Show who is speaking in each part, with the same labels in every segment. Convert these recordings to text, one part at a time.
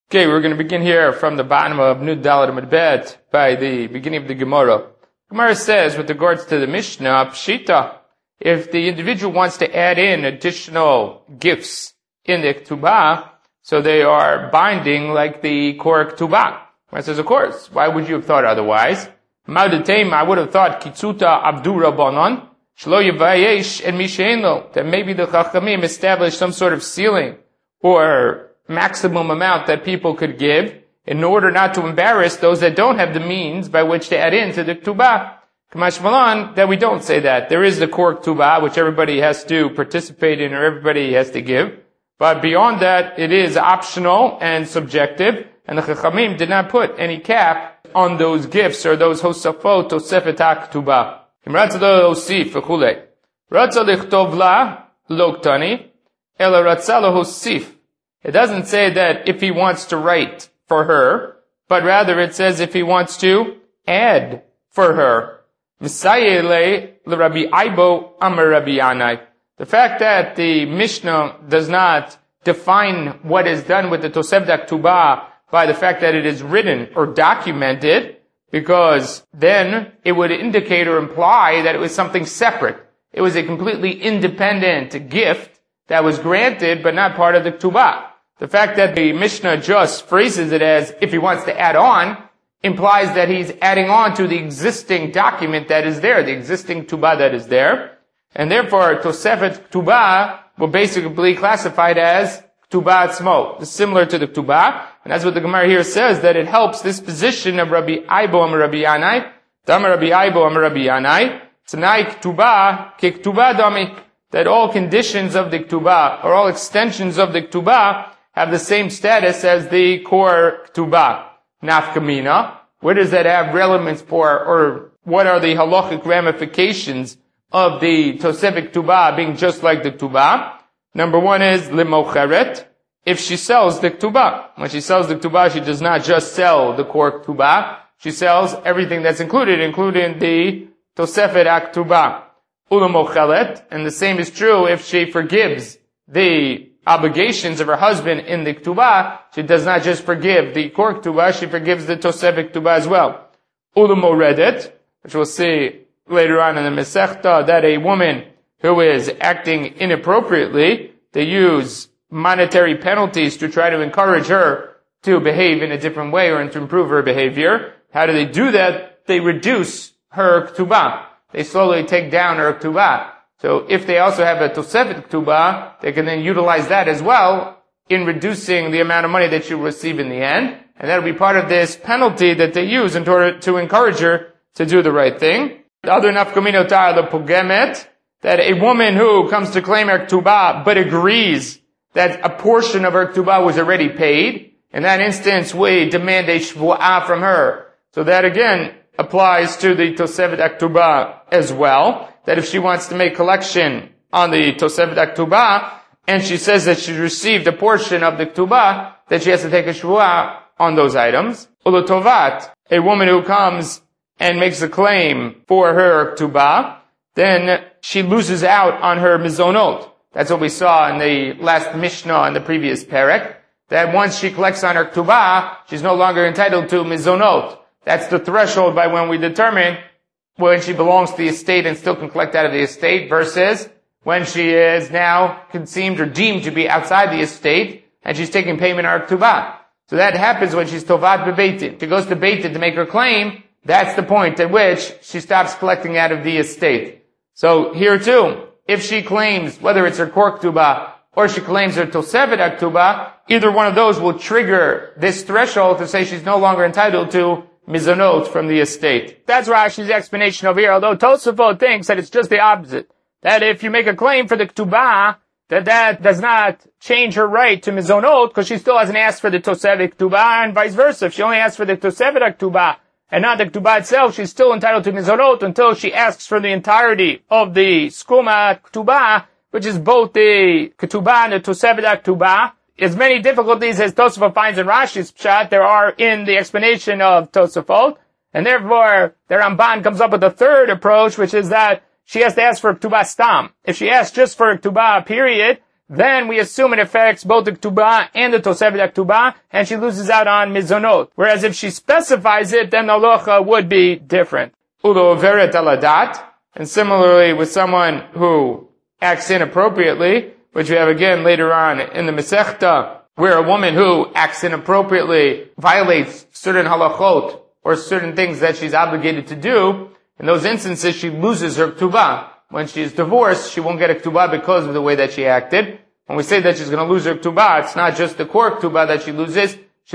Speaker 1: Okay, we're going to begin here from the bottom of Nud Dalet Amud Bet by the beginning of the Gemara. Gemara says, with regards to the Mishnah, Pshita, if the individual wants to add in additional gifts in the Ktubah, so they are binding like the Kor Ktubah. Gemara says, of course, why would you have thought otherwise? Ma'udateim, I would have thought, Kitzuta Abdu Rabbanon, Shlo Yevayesh and Misheino, that maybe the Chachamim established some sort of ceiling or maximum amount that people could give in order not to embarrass those that don't have the means by which to add into the Ktubah. Kamash Malan, that we don't say that. There is the Kor Ktubah, which everybody has to participate in or everybody has to give. But beyond that, it is optional and subjective, and the Chachamim did not put any cap on those gifts or those Hosafot, Tosefet HaKtubah. Im Ratza lo Hosif, v'chulei. Ratza lichtov la, lo ktani, ela Ratza lo Hosif. It doesn't say that if he wants to write for her, but rather it says if he wants to add for her. The fact that the Mishnah does not define what is done with the Tosefet Ktubah by the fact that it is written or documented, because then it would indicate or imply that it was something separate. It was a completely independent gift that was granted but not part of the Ktubah. The fact that the Mishnah just phrases it as if he wants to add on implies that he's adding on to the existing document that is there, the existing Ktubah that is there. And therefore, Tosefet Ktubah will basically be classified as Ktubah Atzmo, similar to the Ktubah. And that's what the Gemara here says, that it helps this position of Rabbi Aibo and Rabbi Yanai, Dama Rabbi Aibo and Rabbi Yanai, Tanai Ktubah, Ke Ktubah Dami, that all conditions of the Ktubah, or all extensions of the Ktubah, have the same status as the Kor Ktubah. Nafkamina, where does that have relevance for, or what are the halachic ramifications of the Tosefet Ktubah being just like the Ktubah? Number one is Limocheret, if she sells the Ktubah. When she sells the Ktubah, she does not just sell the Kor Ktubah, she sells everything that's included, including the Tosefet HaKtubah. Ulamochelet, and the same is true if she forgives the obligations of her husband in the Ktubah. She does not just forgive the Kor Ktubah, she forgives the Tosefet Ktubah as well. Ulamoredet, which we'll see later on in the Masechta, that a woman who is acting inappropriately, they use monetary penalties to try to encourage her to behave in a different way or to improve her behavior. How do they do that? They reduce her Ktubah. They slowly take down her Ktubah. So if they also have a Tosefet Ktubah, they can then utilize that as well in reducing the amount of money that she will receive in the end. And that'll be part of this penalty that they use in order to encourage her to do the right thing. The other nafkamino ta'ala pogemet, that a woman who comes to claim her Ktubah but agrees that a portion of her Ktubah was already paid, in that instance we demand a shvu'ah from her. So that again applies to the Tosefet HaKtubah as well. That if she wants to make collection on the Tosefet HaKtubah, and she says that she received a portion of the Ktubah, that she has to take a shvuah on those items. Ulotovat, a woman who comes and makes a claim for her Ktubah, then she loses out on her mizonot. That's what we saw in the last Mishnah in the previous Perek, that once she collects on her Ktubah, she's no longer entitled to mizonot. That's the threshold by when we determine when she belongs to the estate and still can collect out of the estate versus when she is now conceived or deemed to be outside the estate and she's taking payment on her Ktubah. So that happens when she's tovat bebeitin. She goes to beitin to make her claim. That's the point at which she stops collecting out of the estate. So here too, if she claims, whether it's her Kor Ktubah or she claims her Tosefet HaKtubah, either one of those will trigger this threshold to say she's no longer entitled to mizonot from the estate. That's Rashi's explanation over here, although Tosafot thinks that it's just the opposite. That if you make a claim for the Ktubah, that does not change her right to mizonot, because she still hasn't asked for the Tosefet Ktubah, and vice versa. If she only asks for the Tosefet HaKtubah, and not the Ktubah itself, she's still entitled to mizonot until she asks for the entirety of the Skuma Ktubah, which is both the Ktubah and the Tosefet HaKtubah. As many difficulties as Tosafot finds in Rashi's Pshat, there are in the explanation of Tosafot, and therefore the Ramban comes up with a third approach, which is that she has to ask for Ktubah Stam. If she asks just for Ktubah period, then we assume it affects both the Ktubah and the Tosefet Ktubah, and she loses out on Mizonot. Whereas if she specifies it, then the halacha would be different. Ulo Veret Aladat, and similarly with someone who acts inappropriately, which we have again later on in the Masechta, where a woman who acts inappropriately violates certain halachot or certain things that she's obligated to do, in those instances she loses her Ktubah. When she is divorced, she won't get a Ktubah because of the way that she acted. When we say that she's going to lose her Ktubah, it's not just the core Ktubah that she loses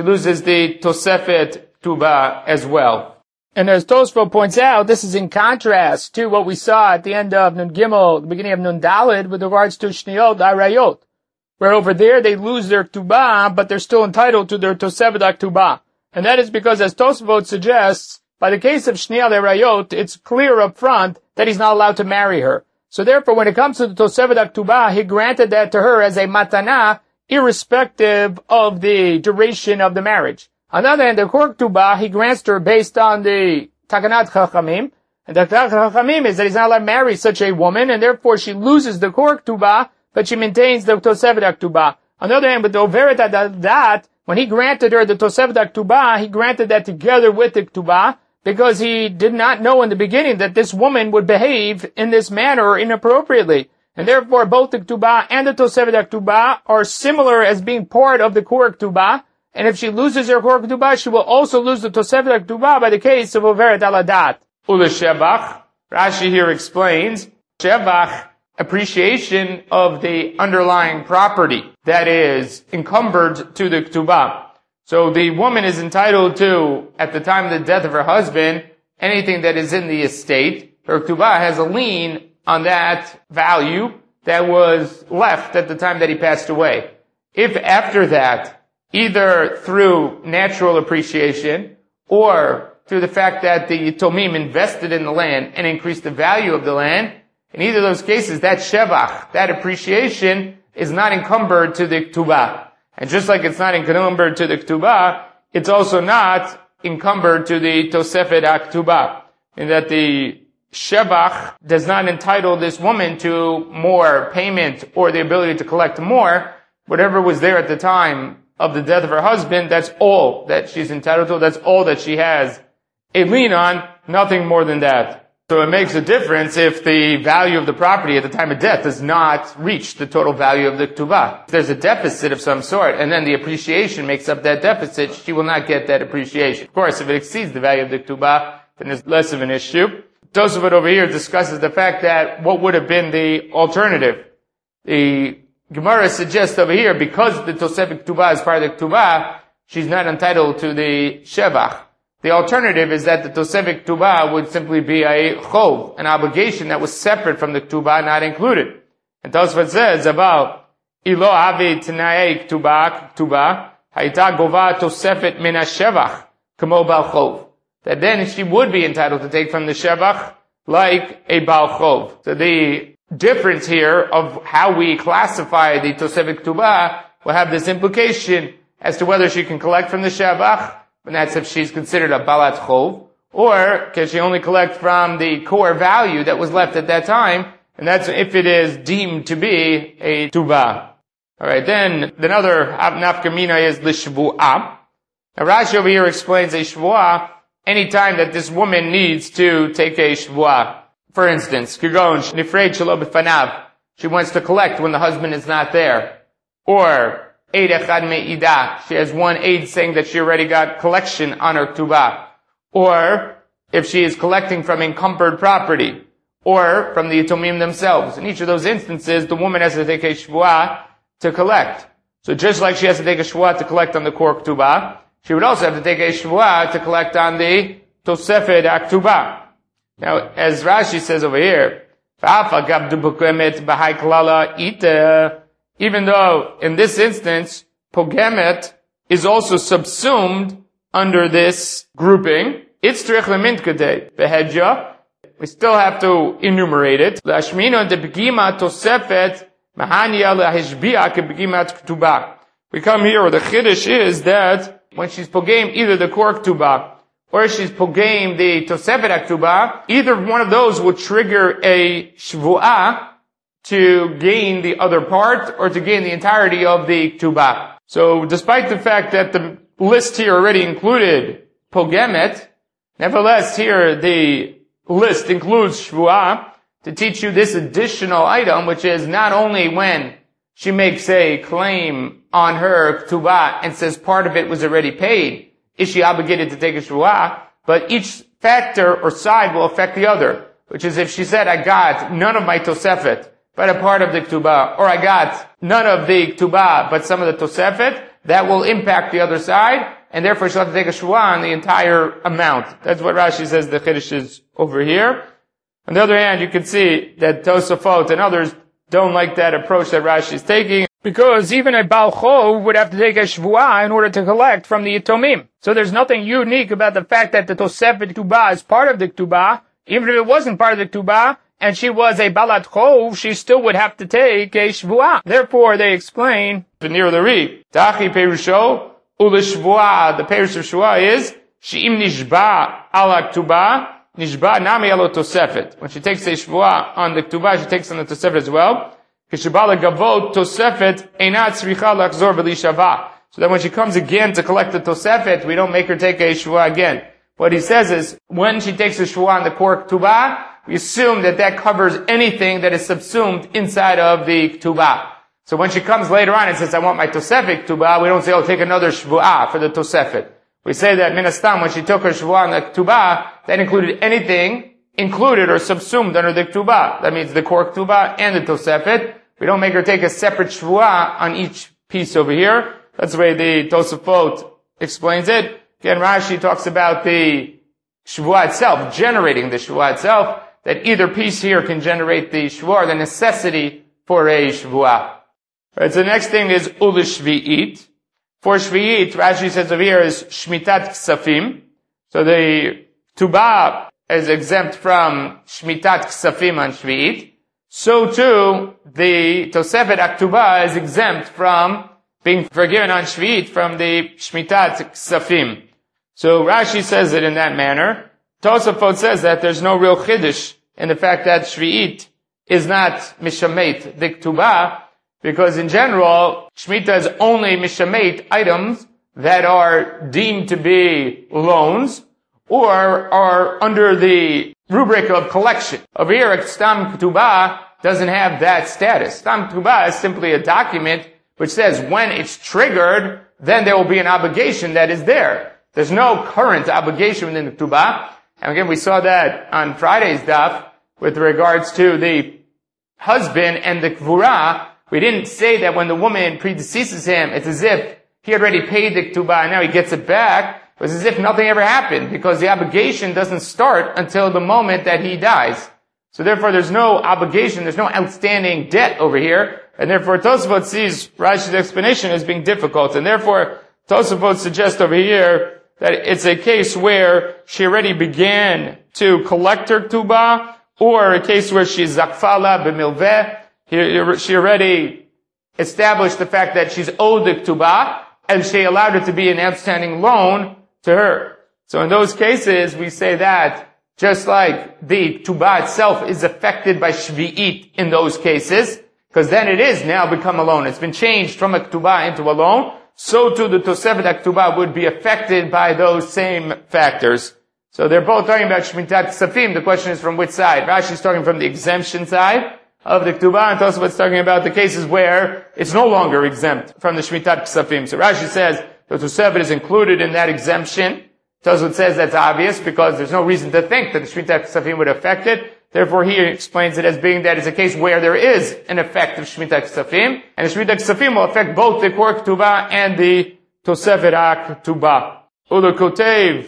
Speaker 1: the Tosefet Ktubah as well. And as Tosfot points out, this is in contrast to what we saw at the end of Nun Gimel, the beginning of Nun Daled, with regards to Shniot Arayot, where over there they lose their Ktubah, but they're still entitled to their Tosefet Ktubah. And that is because, as Tosfot suggests, by the case of Shniot Arayot, it's clear up front that he's not allowed to marry her. So therefore, when it comes to the Tosefet Ktubah, he granted that to her as a matana, irrespective of the duration of the marriage. On the other hand, the Kor Ktubah, he grants to her based on the Takanat Chachamim, and the Takanat Chachamim is that he's not allowed to marry such a woman, and therefore she loses the Kor Ktubah, but she maintains the Tosefet Ktubah. On the other hand, with the Overet Adadat, when he granted her the Tosefet Ktubah, he granted that together with the Ktubah, because he did not know in the beginning that this woman would behave in this manner inappropriately. And therefore, both the Ktubah and the Tosefet Ktubah are similar as being part of the Kor Ktubah. And if she loses her Kor Ktubah, she will also lose the Tosefet Ktubah by the case of Overet Aladat. Ula Shevach, Rashi here explains, Shevach, appreciation of the underlying property that is encumbered to the Ktubah. So the woman is entitled to, at the time of the death of her husband, anything that is in the estate. Her Ktubah has a lien on that value that was left at the time that he passed away. If after that, either through natural appreciation or through the fact that the Yitomim invested in the land and increased the value of the land, in either of those cases, that Shevach, that appreciation, is not encumbered to the Ktubah. And just like it's not encumbered to the Ktubah, it's also not encumbered to the Tosefet Ktubah. In that the Shevach does not entitle this woman to more payment or the ability to collect more. Whatever was there at the time of the death of her husband, that's all that she's entitled to, that's all that she has a lien on, nothing more than that. So it makes a difference if the value of the property at the time of death does not reach the total value of the Ktubah. If there's a deficit of some sort, and then the appreciation makes up that deficit, she will not get that appreciation. Of course, if it exceeds the value of the Ktubah, then it's less of an issue. Tosafot over here discusses the fact that what would have been the alternative. The Gemara suggests over here, because the Tosefet Ktubah is part of the Ktubah, she's not entitled to the Shevach. The alternative is that the Tosefet Ktubah would simply be a chov, an obligation that was separate from the Ktubah, not included. And Tosafot says about Ilo Avi T'nai Ktubah, Hayta Gova Tosefet Min HaShevach, Kamo Bal Chov. That then she would be entitled to take from the Shevach like a Bal Chov. So the difference here of how we classify the Tosefet Ktubah will have this implication as to whether she can collect from the Shevach, and that's if she's considered a Balat Chov, or can she only collect from the core value that was left at that time, and that's if it is deemed to be a Tubah. Alright, then another nafkamina is the Shvu'ah. Now Rashi over here explains a Shvu'ah any time that this woman needs to take a Shvu'ah. For instance, Kigon Nifrei Shelo B'fanav, she wants to collect when the husband is not there. Or Eid Echad Me'idah, she has one aid saying that she already got collection on her Ktubah. Or if she is collecting from encumbered property, or from the Yitomim themselves. In each of those instances, the woman has to take a Shvu'ah to collect. So just like she has to take a Shvu'ah to collect on the core Ktubah, she would also have to take a Shvu'ah to collect on the Tosefet Ktubah. Now, as Rashi says over here, even though in this instance, Pogemet is also subsumed under this grouping, we still have to enumerate it. We come here, the Chiddush is that when she's Pogem either the Kor Ktubah or she's Pogem the Tosefet Ktubah, either one of those will trigger a Shvu'ah to gain the other part or to gain the entirety of the ktubah. So despite the fact that the list here already included pogemet, nevertheless here the list includes shvuah to teach you this additional item, which is not only when she makes a claim on her ktubah and says part of it was already paid, is she obligated to take a shvuah, but each factor or side will affect the other, which is if she said, I got none of my tosefet, but a part of the ktubah, or I got none of the ktubah, but some of the tosefet, that will impact the other side, and therefore she'll have to take a shvuah on the entire amount. That's what Rashi says the Chiddush is over here. On the other hand, you can see that Tosafot and others don't like that approach that Rashi is taking, because even a Baal Chov would have to take a shvuah in order to collect from the Yitomim. So there's nothing unique about the fact that the Tosefet Ktubah is part of the Ktubah. Even if it wasn't part of the Ktubah, and she was a Balat Chov, she still would have to take a shvuah. Therefore, they explain, near the Ri, Tachi Perusho, Ula Shvuah, the Perush of Shvuah is, She'im Nishba ala Ktubah, Nishba nami alo tosefet. When she takes a shvuah on the ktubah, she takes on the tosefet as well. Kishibala gavot tosefet einat tzricha lachzor v'lishava. So that when she comes again to collect the tosefet, we don't make her take a shvuah again. What he says is, when she takes a shvuah on the core ktubah, we assume that that covers anything that is subsumed inside of the ktubah. So when she comes later on and says, I want my tosefet ktubah, we don't say, oh, take another shvuah for the tosefet. We say that Minastam, when she took her shvuah on the ktubah, that included anything included or subsumed under the ktubah. That means the core ktubah and the tosefet. We don't make her take a separate shvuah on each piece over here. That's the way the Tosafot explains it. Again, Rashi talks about the shvuah itself, generating the shvuah itself, that either piece here can generate the shvuah, the necessity for a shvuah. Right, so the next thing is ulishvi'it. For Shvi'it, Rashi says over here is Shmitat Ksafim. So the Tubah is exempt from Shmitat Ksafim on Shvi'it. So too, the Tosefet Aktubah is exempt from being forgiven on Shvi'it from the Shmitat Ksafim. So Rashi says it in that manner. Tosafot says that there's no real Chiddush in the fact that Shvi'it is not Mishamet, the Ktubah, because in general, Shemitah is only mishameit items that are deemed to be loans or are under the rubric of collection. Over here, Stam Ketubah doesn't have that status. Stam Ketubah is simply a document which says when it's triggered, then there will be an obligation that is there. There's no current obligation within the Ketubah. And again, we saw that on Friday's daf with regards to the husband and the Kvurah. We didn't say that when the woman predeceases him, it's as if he had already paid the ktubah and now he gets it back. It was as if nothing ever happened because the obligation doesn't start until the moment that he dies. So therefore there's no obligation, there's no outstanding debt over here. And therefore Tosafot sees Rashi's explanation as being difficult. And therefore Tosafot suggests over here that it's a case where she already began to collect her ktubah, or a case where she's zakfala b'milveh. She already established the fact that she's owed the ktubah, and she allowed it to be an outstanding loan to her. So in those cases, we say that just like the ktubah itself is affected by shvi'it in those cases, because then it is now become a loan. It's been changed from a ktubah into a loan. So too the Tosefet ktubah would be affected by those same factors. So they're both talking about Shmitat Ksafim. The question is from which side? Rashi's talking from the exemption side of the Ktubah, and Tosafot's talking about the cases where it's no longer exempt from the Shmitat Ksafim. So Rashi says the Tosefet is included in that exemption. Tosafot says that's obvious because there's no reason to think that the Shmitat Ksafim would affect it. Therefore, he explains it as being that it's a case where there is an effect of Shmitat Ksafim, and the Shmitat Ksafim will affect both the Kor Ktubah and the Tosefet HaKtubah. Ula Kotev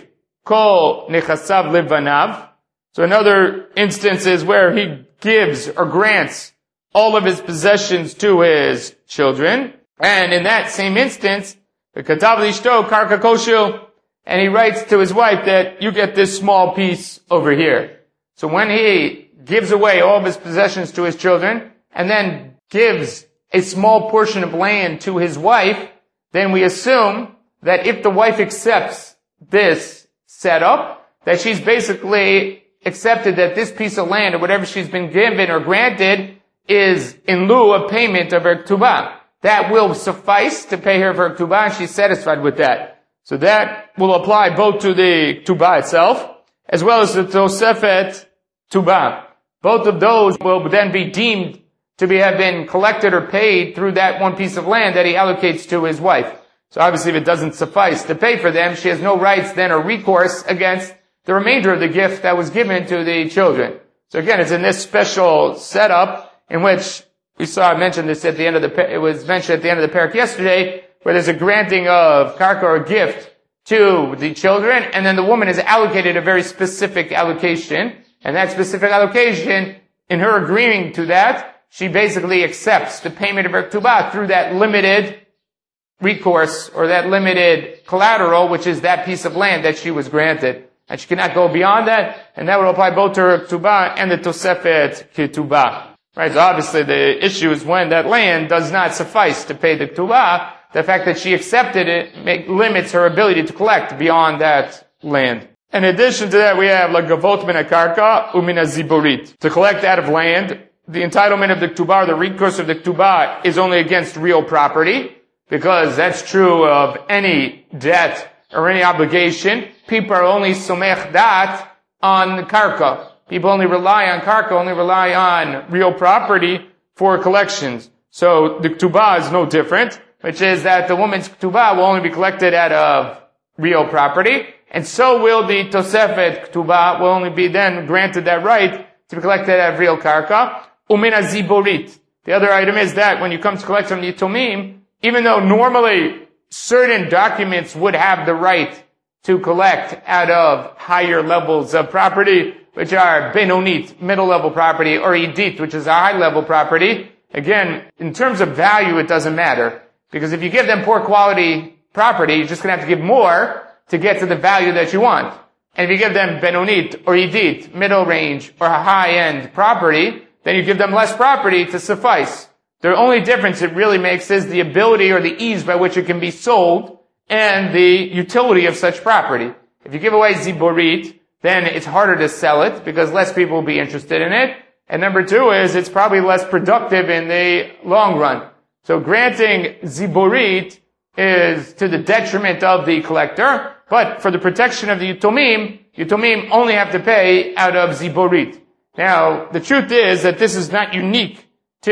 Speaker 1: Kol Nechasav Levanav. So another instance is where he gives or grants all of his possessions to his children. And in that same instance, the Katav Lishto Karka Koshil, and he writes to his wife that you get this small piece over here. So when he gives away all of his possessions to his children and then gives a small portion of land to his wife, then we assume that if the wife accepts this setup, that she's basically accepted that this piece of land or whatever she's been given or granted is in lieu of payment of her ktubah. That will suffice to pay her for her ktubah, and she's satisfied with that. So that will apply both to the ktubah itself, as well as the tosefet ktubah. Both of those will then be deemed to have been collected or paid through that one piece of land that he allocates to his wife. So obviously if it doesn't suffice to pay for them, she has no rights then or recourse against the remainder of the gift that was given to the children. So again, it's in this special setup in which we saw, I mentioned this at the end of it was mentioned at the end of the parak yesterday, where there's a granting of karka or gift to the children, and then the woman is allocated a very specific allocation, and that specific allocation, in her agreeing to that, she basically accepts the payment of her ktubah through that limited recourse, or that limited collateral, which is that piece of land that she was granted. And she cannot go beyond that, and that will apply both to her ktubah and the tosefet ketubah. Right, so obviously the issue is when that land does not suffice to pay the ktubah, the fact that she accepted it limits her ability to collect beyond that land. In addition to that, we have lagavot min hakarka umin haziborit. To collect out of land, the entitlement of the ktubah, or the recourse of the ktubah, is only against real property, because that's true of any debt or any obligation. People are only somech dat on karka. People only rely on karka, only rely on real property for collections. So the ktubah is no different, which is that the woman's ktubah will only be collected out of real property, and so will the tosefet ktubah will only be then granted that right to be collected out of real karka. Umin haziborit. The other item is that when you come to collect from the yitomim, even though normally certain documents would have the right to collect out of higher levels of property, which are benonit, middle level property, or idit, which is a high level property. Again, in terms of value, it doesn't matter. Because if you give them poor quality property, you're just going to have to give more to get to the value that you want. And if you give them benonit, or idit, middle range, or high end property, then you give them less property to suffice. The only difference it really makes is the ability or the ease by which it can be sold and the utility of such property. If you give away ziborit, then it's harder to sell it because less people will be interested in it. And number two is it's probably less productive in the long run. So granting ziborit is to the detriment of the collector, but for the protection of the yitomim only have to pay out of ziborit. Now, the truth is that this is not unique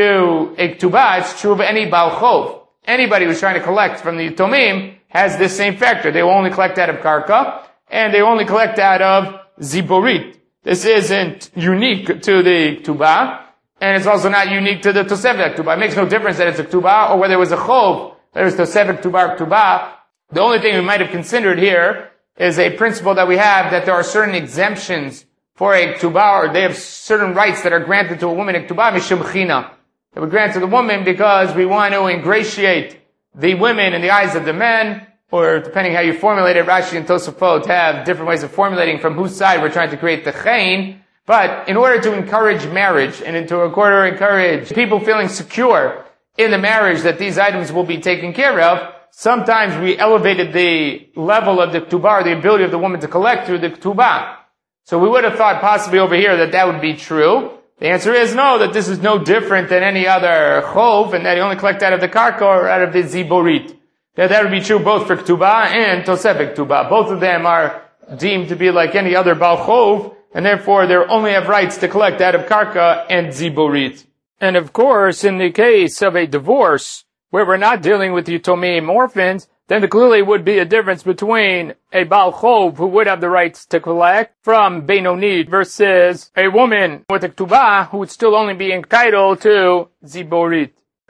Speaker 1: to a ktubah, it's true of any Baal Chov. Anybody who's trying to collect from the yitomim has this same factor. They will only collect out of karka, and they only collect out of ziborit. This isn't unique to the ktubah, and it's also not unique to the tosefet ktubah. It makes no difference that it's a ktubah or whether it was a chov, whether it was tosefet ktubah or ktubah. The only thing we might have considered here is a principle that we have that there are certain exemptions for a ktubah, or they have certain rights that are granted to a woman in ktubah, mishum china. That we grant to the woman because we want to ingratiate the women in the eyes of the men, or depending how you formulate it, Rashi and Tosafot have different ways of formulating from whose side we're trying to create the chayin. But in order to encourage marriage and in order to encourage people feeling secure in the marriage that these items will be taken care of, sometimes we elevated the level of the ktubah, or the ability of the woman to collect through the ktubah. So we would have thought possibly over here that that would be true. The answer is no, that this is no different than any other chov, and that you only collect out of the karka or out of the ziborit. That would be true both for ktubah and tosefet ktubah. Both of them are deemed to be like any other Baal Chov, and therefore they only have rights to collect out of karka and ziborit. And of course, in the case of a divorce, where we're not dealing with yitomim orphans, then there clearly would be a difference between a Baal Chov who would have the rights to collect from Benoni versus a woman with a ktubah who would still only be entitled to ziborit.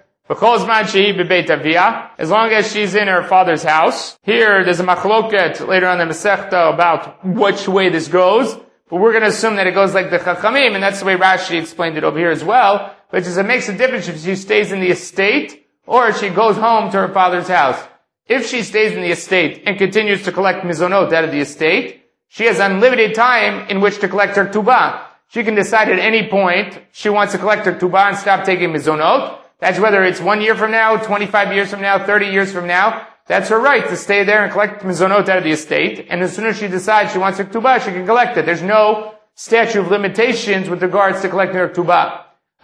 Speaker 1: As long as she's in her father's house. Here, there's a machloket later on in the Masechta about which way this goes, but we're going to assume that it goes like the Chachamim, and that's the way Rashi explained it over here as well, which is it makes a difference if she stays in the estate or if she goes home to her father's house. If she stays in the estate and continues to collect mizonot out of the estate, she has unlimited time in which to collect her ktubah. She can decide at any point she wants to collect her ktubah and stop taking mizonot. That's whether it's 1 year from now, 25 years from now, 30 years from now. That's her right to stay there and collect mizonot out of the estate. And as soon as she decides she wants her ktubah, she can collect it. There's no statute of limitations with regards to collecting her ktubah.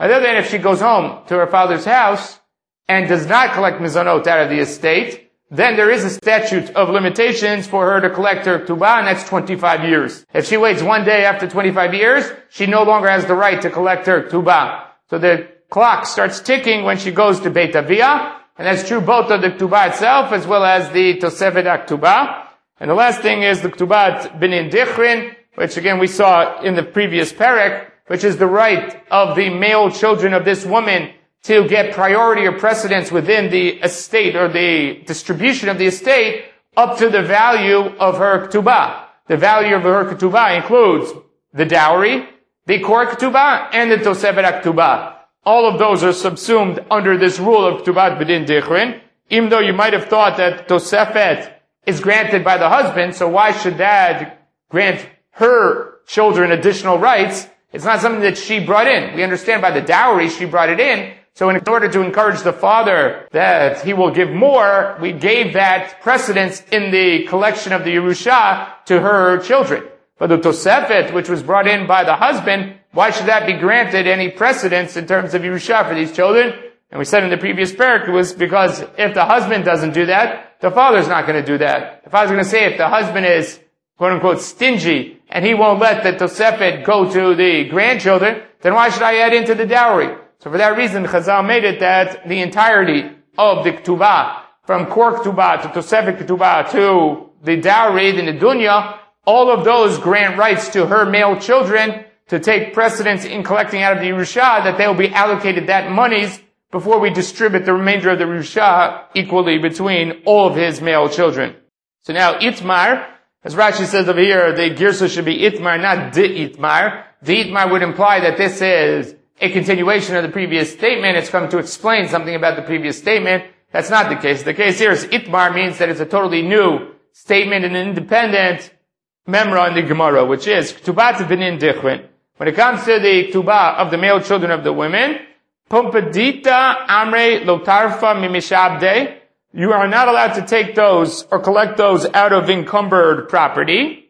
Speaker 1: On the other hand, if she goes home to her father's house and does not collect mizanot out of the estate, then there is a statute of limitations for her to collect her ktubah, and that's 25 years. If she waits one day after 25 years, she no longer has the right to collect her ktubah. So the clock starts ticking when she goes to Beit Aviyah, and that's true both of the ktubah itself as well as the Tosefet HaKtubah. And the last thing is the Ktubat Binin Dichrin, which again we saw in the previous parak, which is the right of the male children of this woman to get priority or precedence within the estate or the distribution of the estate up to the value of her Ktubah. The value of her Ktubah includes the dowry, the Kor Ktubah, and the Tosefet HaKtubah. All of those are subsumed under this rule of Ktubat B'din Dichrin, even though you might have thought that Tosefet is granted by the husband, so why should dad grant her children additional rights? It's not something that she brought in. We understand by the dowry she brought it in, so in order to encourage the father that he will give more, we gave that precedence in the collection of the Yerusha to her children. But the Tosefet, which was brought in by the husband, why should that be granted any precedence in terms of Yerusha for these children? And we said in the previous parak, it was because if the husband doesn't do that, the father's not going to do that. The father's going to say if the husband is, quote unquote, stingy, and he won't let the Tosefet go to the grandchildren, then why should I add into the dowry? So for that reason, Chazal made it that the entirety of the Ktubah, from Kor Ktubah to Tosefet Ktubah to the dowry, the Nedunya, all of those grant rights to her male children to take precedence in collecting out of the Yerusha, that they will be allocated that monies before we distribute the remainder of the Yerusha equally between all of his male children. So now Itmar, as Rashi says over here, the Girsa should be Itmar, not De Itmar. The Itmar would imply that this is a continuation of the previous statement. It's come to explain something about the previous statement. That's not the case. The case here is Itmar means that it's a totally new statement, an independent memra in the Gemara, which is Ktubat B'nin Dichrin. When it comes to the Ktubah of the male children of the women, Pumpadita Amre Lotarfa Mimishabde, you are not allowed to take those or collect those out of encumbered property.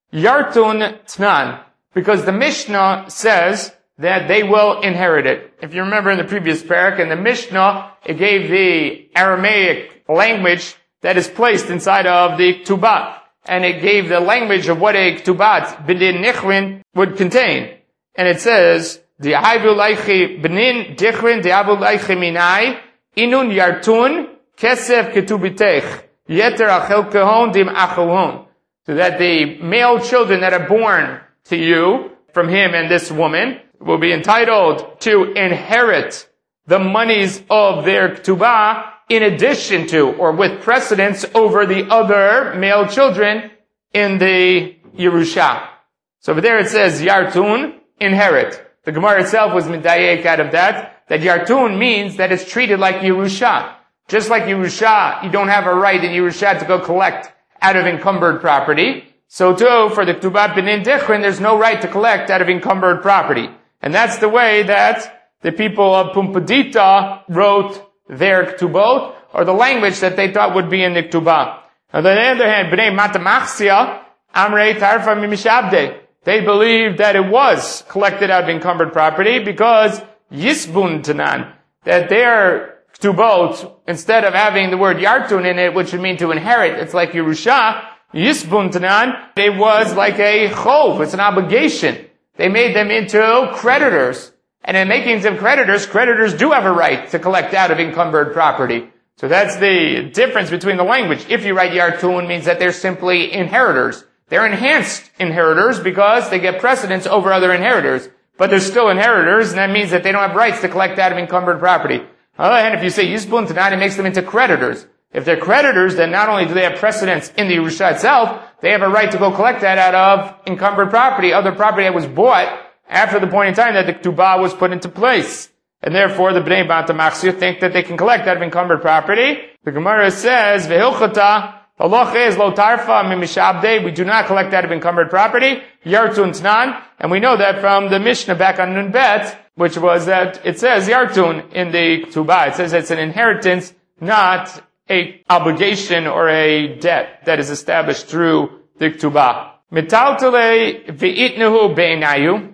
Speaker 1: Yartun Tnan, because the Mishnah says that they will inherit it. If you remember in the previous parak, in the Mishnah, it gave the Aramaic language that is placed inside of the Ktubah. And it gave the language of what a Ktubat B'din Dichrin would contain. And it says, Di'avu Laichi B'nin Dichrin Di'avu Laichi Minai Inun Yartun Kesef Ketubitech Yeter Achel Kehon Dim Achilhon. So that the male children that are born to you from him and this woman will be entitled to inherit the monies of their Ktubah in addition to or with precedence over the other male children in the Yerusha. So over there it says Yartun, inherit. The Gemara itself was medayek out of that Yartun means that it's treated like Yerusha. Just like Yerusha, you don't have a right in Yerusha to go collect out of encumbered property. So too, for the Ktubat B'nin Dichrin, there's no right to collect out of encumbered property. And that's the way that the people of Pumpadita wrote their Ktubot, or the language that they thought would be in the Ktubah. On the other hand, B'nai Matamachsia, Amrei Tarfa Mimishabde, they believed that it was collected out of encumbered property because Yisbun Tanan, that their Ktubot, instead of having the word Yartun in it, which would mean to inherit, it's like Yerusha, Yisbun Tanan, it was like a chov, it's an obligation. They made them into creditors. And in making them creditors do have a right to collect out of encumbered property. So that's the difference between the language. If you write Yartun, means that they're simply inheritors. They're enhanced inheritors because they get precedence over other inheritors. But they're still inheritors, and that means that they don't have rights to collect out of encumbered property. On the other hand, if you say Yisbun Tanan, it makes them into creditors. If they're creditors, then not only do they have precedence in the Yerusha itself, they have a right to go collect that out of encumbered property, other property that was bought after the point in time that the Ktubah was put into place. And therefore, the Bnei Matamachsia think that they can collect out of encumbered property. The Gemara says, V'hilchata, halacha is lo tarfa mimishabde, we do not collect out of encumbered property, Yartun Tnan, and we know that from the Mishnah back on Nun Bet, which was that it says Yartun in the Ktubah. It says it's an inheritance, not a obligation or a debt that is established through the Ktubah. Metaltele v'itnehu be'inayu,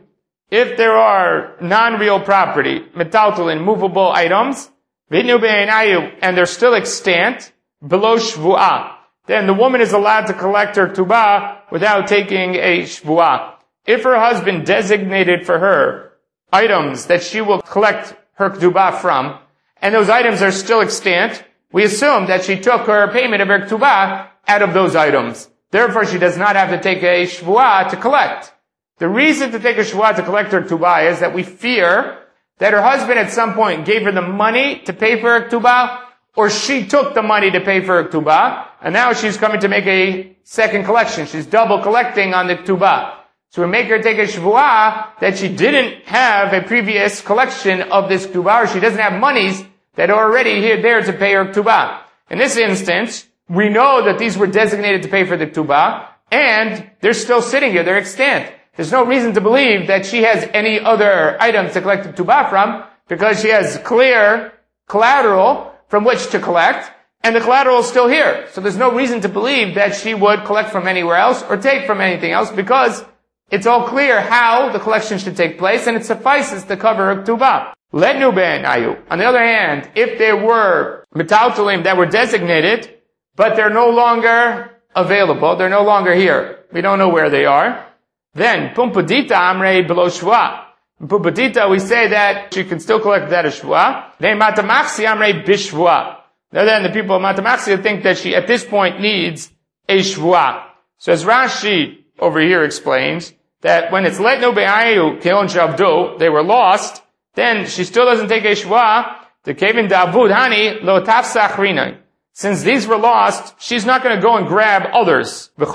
Speaker 1: if there are non-real property, metaltalin, movable items, and they're still extant, below shvu'ah, then the woman is allowed to collect her tubah without taking a shvu'ah. If her husband designated for her items that she will collect her tubah from, and those items are still extant, we assume that she took her payment of her tubah out of those items. Therefore, she does not have to take a shvu'ah to collect. The reason to take a shvu'ah to collect her tubah is that we fear that her husband at some point gave her the money to pay for her tubah, or she took the money to pay for her tubah, and now she's coming to make a second collection. She's double collecting on the tubah. So we make her take a shvu'ah that she didn't have a previous collection of this tubah, or she doesn't have monies that are already here there to pay her tubah. In this instance, we know that these were designated to pay for the tubah, and they're still sitting here, they're extant. There's no reason to believe that she has any other items to collect the tubah from, because she has clear collateral from which to collect, and the collateral is still here. So there's no reason to believe that she would collect from anywhere else or take from anything else, because it's all clear how the collection should take place, and it suffices to cover her tubah. Letnu be'enayu. On the other hand, if there were metaltalim that were designated, but they're no longer available, they're no longer here, we don't know where they are, then pumpadita amrei below shvu'ah. In pumpadita we say that she can still collect that as shvu'ah. Then matamaxi amrei bishvu'ah. Now then the people of matamaxi think that she at this point needs a shvu'ah. So as Rashi over here explains, that when it's letnu be'ayu keon shavdu, they were lost, then she still doesn't take a shvu'ah. The kevin davud hani lo tafsach rinai. Since these were lost, she's not going to go and grab others. The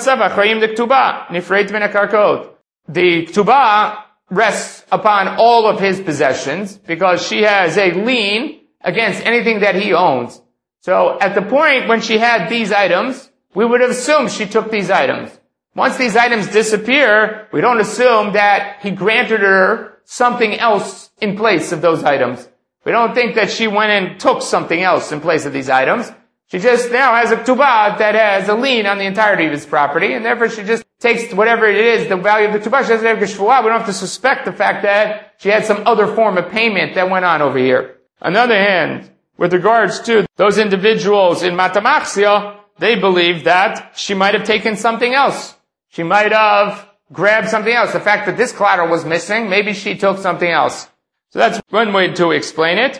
Speaker 1: ktubah rests upon all of his possessions because she has a lien against anything that he owns. So at the point when she had these items, we would have assumed she took these items. Once these items disappear, we don't assume that he granted her something else in place of those items. We don't think that she went and took something else in place of these items. She just now has a ktubah that has a lien on the entirety of his property, and therefore she just takes whatever it is, the value of the ktubah. She doesn't have a shvu'ah. We don't have to suspect the fact that she had some other form of payment that went on over here. On the other hand, with regards to those individuals in Matamaxia, they believe that she might have taken something else. She might have grabbed something else. The fact that this collateral was missing, maybe she took something else. So that's one way to explain it.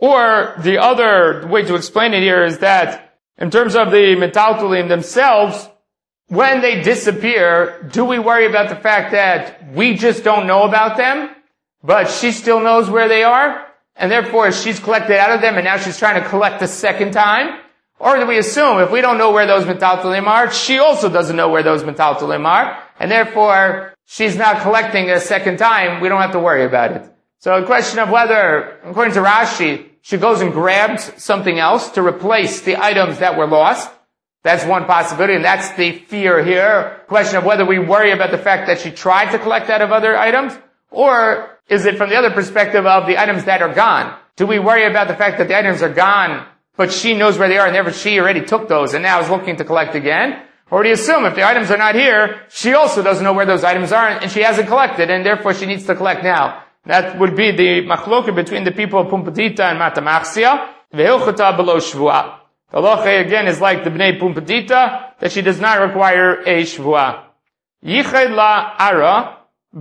Speaker 1: Or the other way to explain it here is that in terms of the metaltalim themselves, when they disappear, do we worry about the fact that we just don't know about them, but she still knows where they are, and therefore she's collected out of them and now she's trying to collect a second time? Or do we assume if we don't know where those metaltalim are, she also doesn't know where those metaltalim are, and therefore she's not collecting a second time, we don't have to worry about it. So the question of whether, according to Rashi, she goes and grabs something else to replace the items that were lost, that's one possibility, and that's the fear here. Question of whether we worry about the fact that she tried to collect out of other items, or is it from the other perspective of the items that are gone? Do we worry about the fact that the items are gone, but she knows where they are, and therefore she already took those and now is looking to collect again? Or do you assume if the items are not here, she also doesn't know where those items are, and she hasn't collected, and therefore she needs to collect now? That would be the machloket between the people of Pumpadita and Matamaxia. Ve'ilchata below shvu'ah. The halacha again is like the Bnei Pumpadita, that she does not require a shvu'ah. Yichad la ara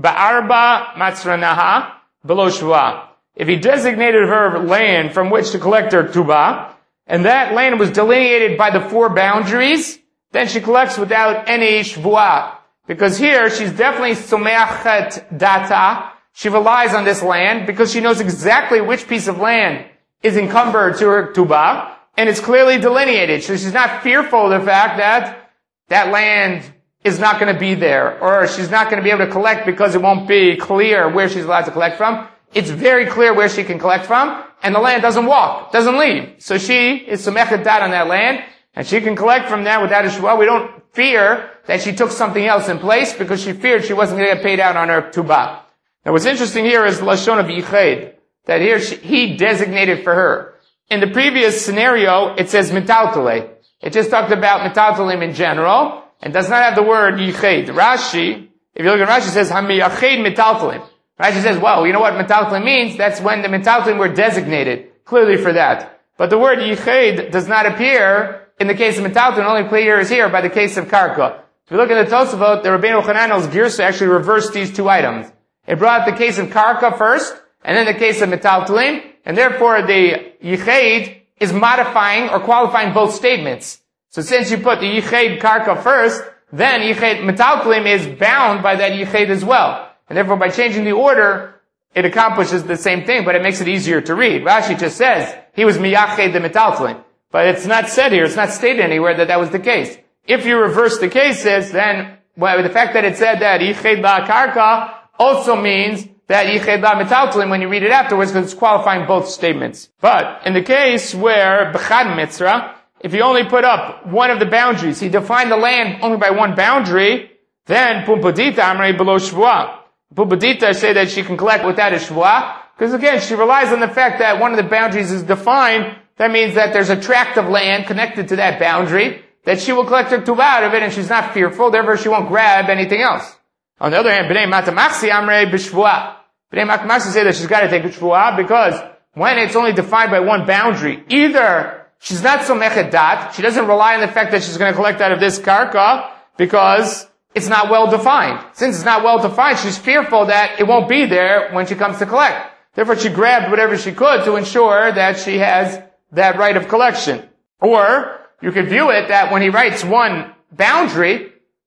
Speaker 1: ba'arba matzranaha below shvu'ah. If he designated her land from which to collect her tubah, and that land was delineated by the 4 boundaries, then she collects without any shvu'ah. Because here she's definitely someachet data. She relies on this land because she knows exactly which piece of land is encumbered to her tubah, and it's clearly delineated. So she's not fearful of the fact that that land is not going to be there, or she's not going to be able to collect because it won't be clear where she's allowed to collect from. It's very clear where she can collect from, and the land doesn't walk, doesn't leave. So she is somechet dat on that land, and she can collect from that without a shvu'ah. We don't fear that she took something else in place because she feared she wasn't going to get paid out on her tubah. Now what's interesting here is Lashon of Yichad, that here he designated for her. In the previous scenario, it says metaltale. It just talked about metaltalim in general, and does not have the word Yichad. Rashi, if you look at Rashi, it says hamiyached metaltalim. Rashi says, well, you know what metaltalin means? That's when the metaltalin were designated, clearly for that. But the word yichid does not appear in the case of metaltalin, only appears here by the case of karka. If you look at the Tosafot, the Rabbeinu Hananel's Girsa actually reversed these two items. It brought the case of karka first, and then the case of metaltalin, and therefore the yichid is modifying or qualifying both statements. So since you put the yichid karka first, then yichid metaltalin is bound by that yichid as well. And therefore by changing the order, it accomplishes the same thing, but it makes it easier to read. Rashi just says, he was miyached the metaltalin. But it's not said here, it's not stated anywhere that was the case. If you reverse the cases, then the fact that it said that yichid la karka also means that yichid la metaltalin when you read it afterwards, because it's qualifying both statements. But in the case where b'chad mitzra, if you only put up one of the boundaries, he defined the land only by one boundary, then pumbedita amrei below shvuah. Pumbedita say that she can collect without a shvuah, because again, she relies on the fact that one of the boundaries is defined. That means that there's a tract of land connected to that boundary, that she will collect her tuvah out of it, and she's not fearful, therefore she won't grab anything else. On the other hand, b'nei matamachsi amrei b'shvuah. B'nei matamachsi say that she's got to take a shvuah, because when it's only defined by one boundary, either she's not so mechedat, she doesn't rely on the fact that she's going to collect out of this karka, because it's not well defined. Since it's not well defined, she's fearful that it won't be there when she comes to collect. Therefore she grabbed whatever she could to ensure that she has that right of collection. Or, you could view it that when he writes one boundary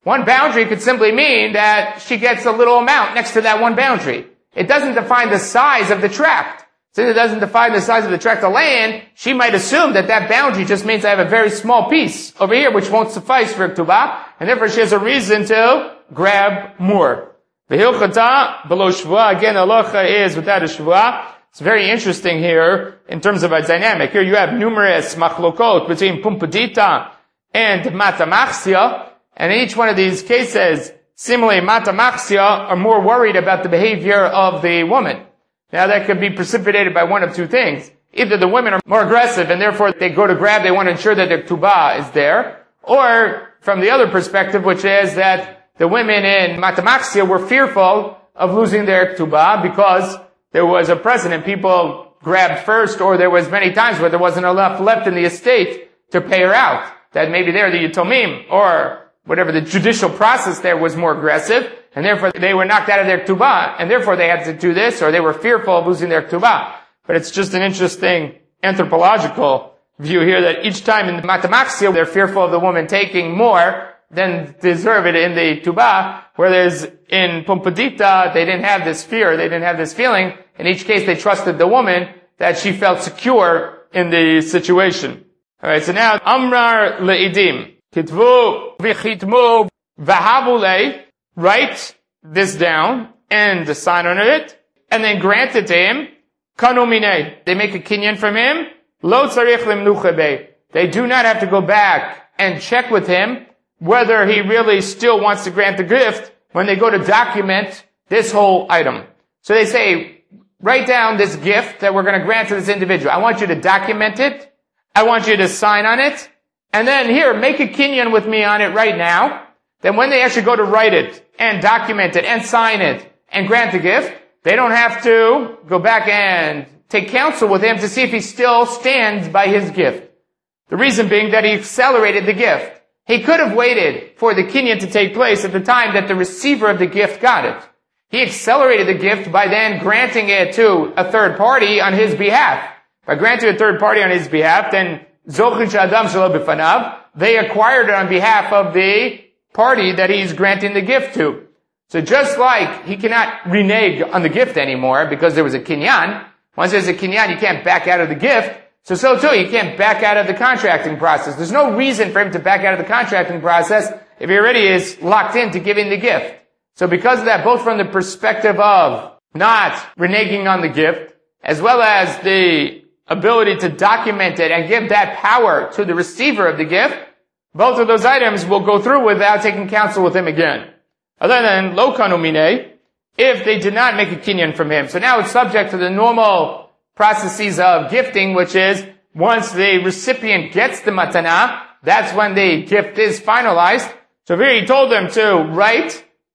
Speaker 1: could simply mean that she gets a little amount next to that one boundary. It doesn't define the size of the tract. Since it doesn't define the size of the tract of land, she might assume that that boundary just means I have a very small piece over here which won't suffice for ktubah, and therefore she has a reason to grab more. V'hilchata below shvuah, again, halacha is without a shvuah. It's very interesting here in terms of a dynamic. Here you have numerous machlokot between pumbedita and matamachsia, and in each one of these cases, similarly, matamachsia are more worried about the behavior of the woman. Now that could be precipitated by one of two things. Either the women are more aggressive and therefore they go to grab, they want to ensure that their ktubah is there, or from the other perspective, which is that the women in matamachsia were fearful of losing their ktubah because there was a precedent. People grabbed first, or there was many times where there wasn't enough left in the estate to pay her out. That maybe there the Yitomim, or whatever the judicial process there was more aggressive, and therefore they were knocked out of their ktubah, and therefore they had to do this, or they were fearful of losing their ktubah. But it's just an interesting anthropological view here that each time in the matamachsia they're fearful of the woman taking more than deserve it in the tubah, whereas in pumbedita they didn't have this fear, they didn't have this feeling. In each case they trusted the woman that she felt secure in the situation. Alright, so now, Amrar le'idim. Kitvu v'chitmu v'havulei. Write this down and sign on it, and then grant it to him. Kanu minei. They make a kinyan from him. Lo tzarich limnucha bei. They do not have to go back and check with him whether he really still wants to grant the gift when they go to document this whole item. So they say, write down this gift that we're going to grant to this individual. I want you to document it. I want you to sign on it. And then here, make a kinyan with me on it right now. Then when they actually go to write it and document it and sign it and grant the gift, they don't have to go back and take counsel with him to see if he still stands by his gift. The reason being that he accelerated the gift. He could have waited for the kinyan to take place at the time that the receiver of the gift got it. He accelerated the gift by then granting it to a third party on his behalf. By granting a third party on his behalf, then Zochin Shadam Shelo B'fanav, they acquired it on behalf of the party that he's granting the gift to. So just like he cannot renege on the gift anymore because there was a kinyan, once there's a kinyan you can't back out of the gift, so too you can't back out of the contracting process. There's no reason for him to back out of the contracting process if he already is locked into giving the gift. So because of that, both from the perspective of not reneging on the gift, as well as the ability to document it and give that power to the receiver of the gift, both of those items will go through without taking counsel with him again. Other than lo kanu minei, if they did not make a kinyan from him. So now it's subject to the normal processes of gifting, which is once the recipient gets the matana, that's when the gift is finalized. So here he told them to write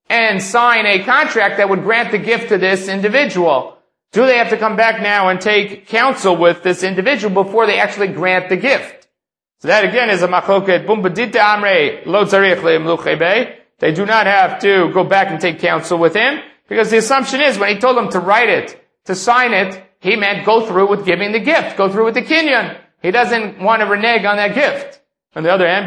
Speaker 1: and sign a contract that would grant the gift to this individual? Do they have to come back now and take counsel with this individual before they actually grant the gift? So that again is a machloket. They do not have to go back and take counsel with him, because the assumption is when he told them to write it, to sign it, he meant go through with giving the gift, go through with the kinyan. He doesn't want to renege on that gift. On the other hand,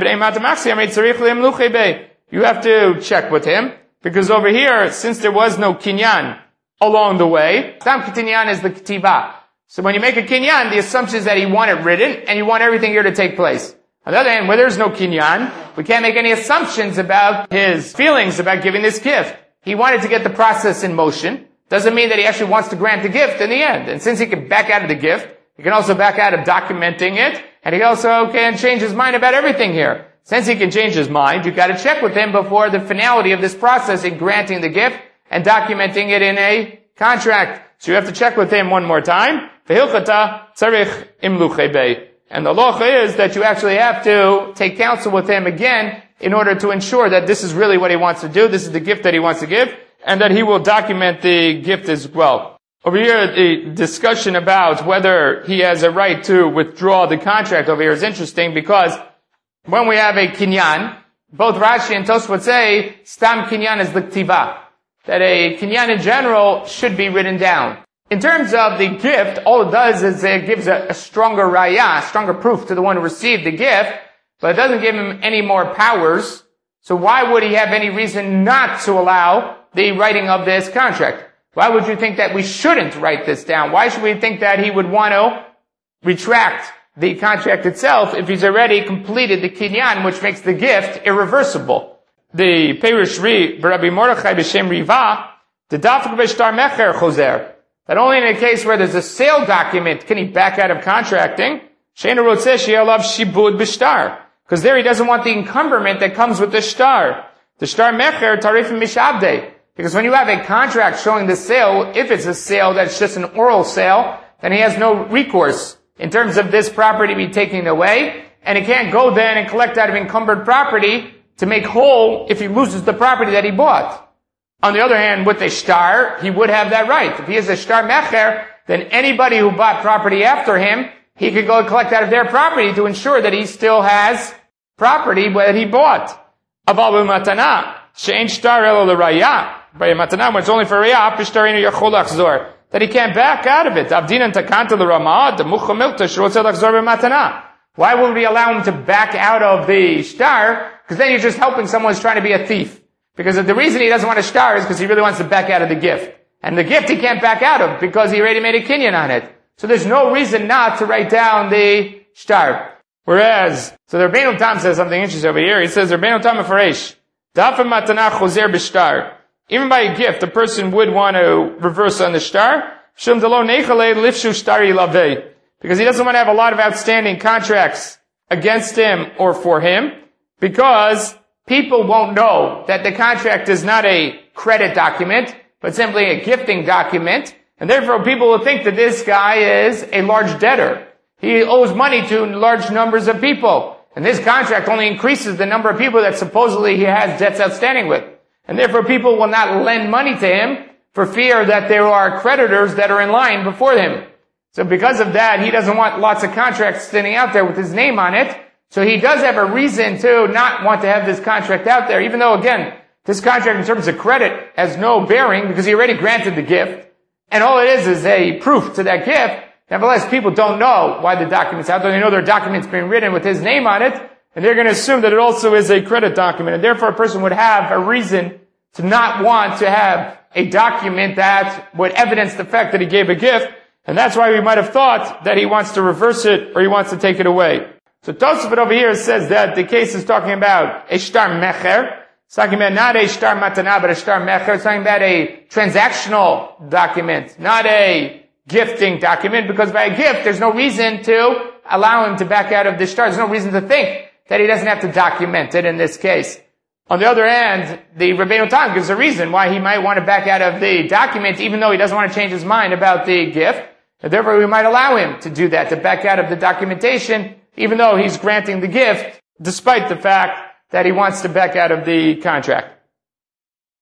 Speaker 1: you have to check with him, because over here, since there was no kinyan along the way, Stam kinyan is the ketiva. So when you make a kinyan, the assumption is that you want it written, and you want everything here to take place. On the other hand, where there's no kinyan, we can't make any assumptions about his feelings about giving this gift. He wanted to get the process in motion. Doesn't mean that he actually wants to grant the gift in the end. And since he can back out of the gift, he can also back out of documenting it, and he also can change his mind about everything here. Since he can change his mind, you've got to check with him before the finality of this process in granting the gift and documenting it in a contract. So you have to check with him one more time. And the law is that you actually have to take counsel with him again in order to ensure that this is really what he wants to do, this is the gift that he wants to give, and that he will document the gift as well. Over here, the discussion about whether he has a right to withdraw the contract over here is interesting, because when we have a kinyan, both Rashi and Tosfot say, stam kinyan is the ktiva, that a kinyan in general should be written down. In terms of the gift, all it does is it gives a stronger raya, stronger proof to the one who received the gift, but it doesn't give him any more powers. So why would he have any reason not to allow the writing of this contract? Why would you think that we shouldn't write this down? Why should we think that he would want to retract the contract itself if he's already completed the kinyan, which makes the gift irreversible? The Perush Ri, Rabbi Mordechai b'Shem Riva, the dafuk b'shtar mecher choser, that only in a case where there's a sale document can he back out of contracting. She'ena rotzeh she'elav shibud b'shtar, because there he doesn't want the encumberment that comes with the shtar. The shtar mecher tarifim mishabdei, because when you have a contract showing the sale, if it's a sale that's just an oral sale, then he has no recourse in terms of this property be taken away, and he can't go then and collect out of encumbered property to make whole if he loses the property that he bought. On the other hand, with a shtar, he would have that right. If he is a shtar mecher, then anybody who bought property after him, he could go and collect out of their property to ensure that he still has property that he bought. Aval b'matana, she'en shtar elo l'raya. By a matana, when it's only for raya, pishtarinu yachol lachzor, that he can't back out of it. Avdinan takanta l'ramah, the mucha milta shrotzeh lachzor b'matana. Why would we allow him to back out of the shtar? Because then you're just helping someone who's trying to be a thief. Because the reason he doesn't want a shtar is because he really wants to back out of the gift. And the gift he can't back out of because he already made a kinyan on it. So there's no reason not to write down the shtar. Whereas, so the Rabbeinu Tam says something interesting over here. He says, Rabbeinu Tam Afaresh, Dafim matana choser b'shtar. Even by a gift, a person would want to reverse on the shtar. Shum delo nechale lifshu shtari lavei. Because he doesn't want to have a lot of outstanding contracts against him or for him. Because people won't know that the contract is not a credit document, but simply a gifting document. And therefore people will think that this guy is a large debtor. He owes money to large numbers of people. And this contract only increases the number of people that supposedly he has debts outstanding with. And therefore people will not lend money to him for fear that there are creditors that are in line before him. So because of that, he doesn't want lots of contracts sitting out there with his name on it. So he does have a reason to not want to have this contract out there, even though, again, this contract in terms of credit has no bearing because he already granted the gift. And all it is a proof to that gift. Nevertheless, people don't know why the document's out there. They know there are documents being written with his name on it, and they're going to assume that it also is a credit document. And therefore, a person would have a reason to not want to have a document that would evidence the fact that he gave a gift. And that's why we might have thought that he wants to reverse it or he wants to take it away. So Tosafot over here says that the case is talking about a shtar mecher. It's talking about not a shtar matana, but a shtar mecher. It's talking about a transactional document, not a gifting document, because by a gift, there's no reason to allow him to back out of the shtar. There's no reason to think that he doesn't have to document it in this case. On the other hand, the Rabbeinu Tam gives a reason why he might want to back out of the document, even though he doesn't want to change his mind about the gift. And therefore, we might allow him to do that, to back out of the documentation, even though he's granting the gift, despite the fact that he wants to back out of the contract.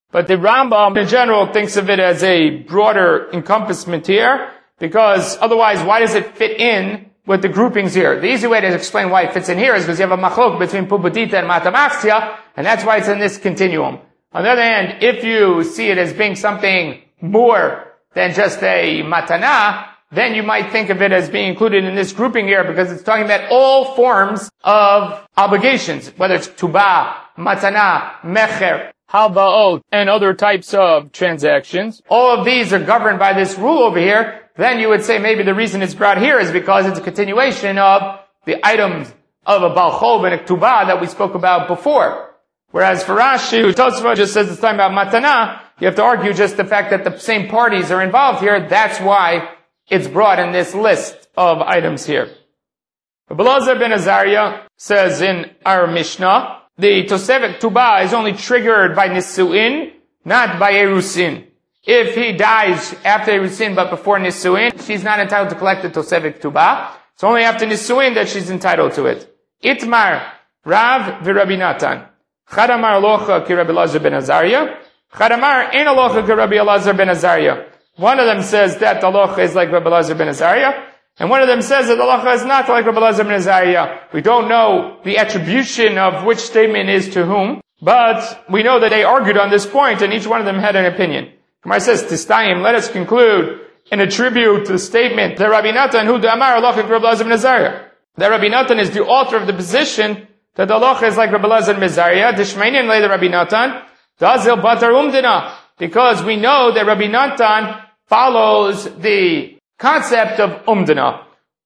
Speaker 1: But the Rambam in general thinks of it as a broader encompassment here, because otherwise why does it fit in with the groupings here? The easy way to explain why it fits in here is because you have a machlok between Pubudita and Matamachtia, and that's why it's in this continuum. On the other hand, if you see it as being something more than just a matana, then you might think of it as being included in this grouping here because it's talking about all forms of obligations, whether it's tubah, matana, mecher, halvaot, and other types of transactions. All of these are governed by this rule over here. Then you would say maybe the reason it's brought here is because it's a continuation of the items of a balchov and a tubah that we spoke about before. Whereas for Rashi, who Tosfot just says it's talking about matana, you have to argue just the fact that the same parties are involved here. That's why it's brought in this list of items here. Rabbi Elazar ben Azariah says in our Mishnah, the Tosefet Tubah is only triggered by Nisuin, not by Erusin. If he dies after Erusin but before Nisuin, she's not entitled to collect the Tosefet Tubah. It's only after Nisuin that she's entitled to it. Itmar, Rav v'Rabbi Natan. Chadamar alocha ki Rabbi Elazar ben Azariah. Chadamar ein alocha ki Rabbi Elazar ben Azariah. One of them says that the alocha is like Rabbi Elazar ben Azariah, and one of them says that the alocha is not like Rabbi Elazar ben Azariah. We don't know the attribution of which statement is to whom, but we know that they argued on this point, and each one of them had an opinion. Gemara says, Tistayim, let us conclude and attribute the statement that Rabbi Natan, who Amar alocha ki Rabbi Elazar ben Azariah. That Rabbi Natan is the author of the position that the alocha is like Rabbi Elazar ben Azariah. Dishmeinin le Rabbi Natan, dazil batar umdina. Because we know that Rabbi Natan follows the concept of umdana.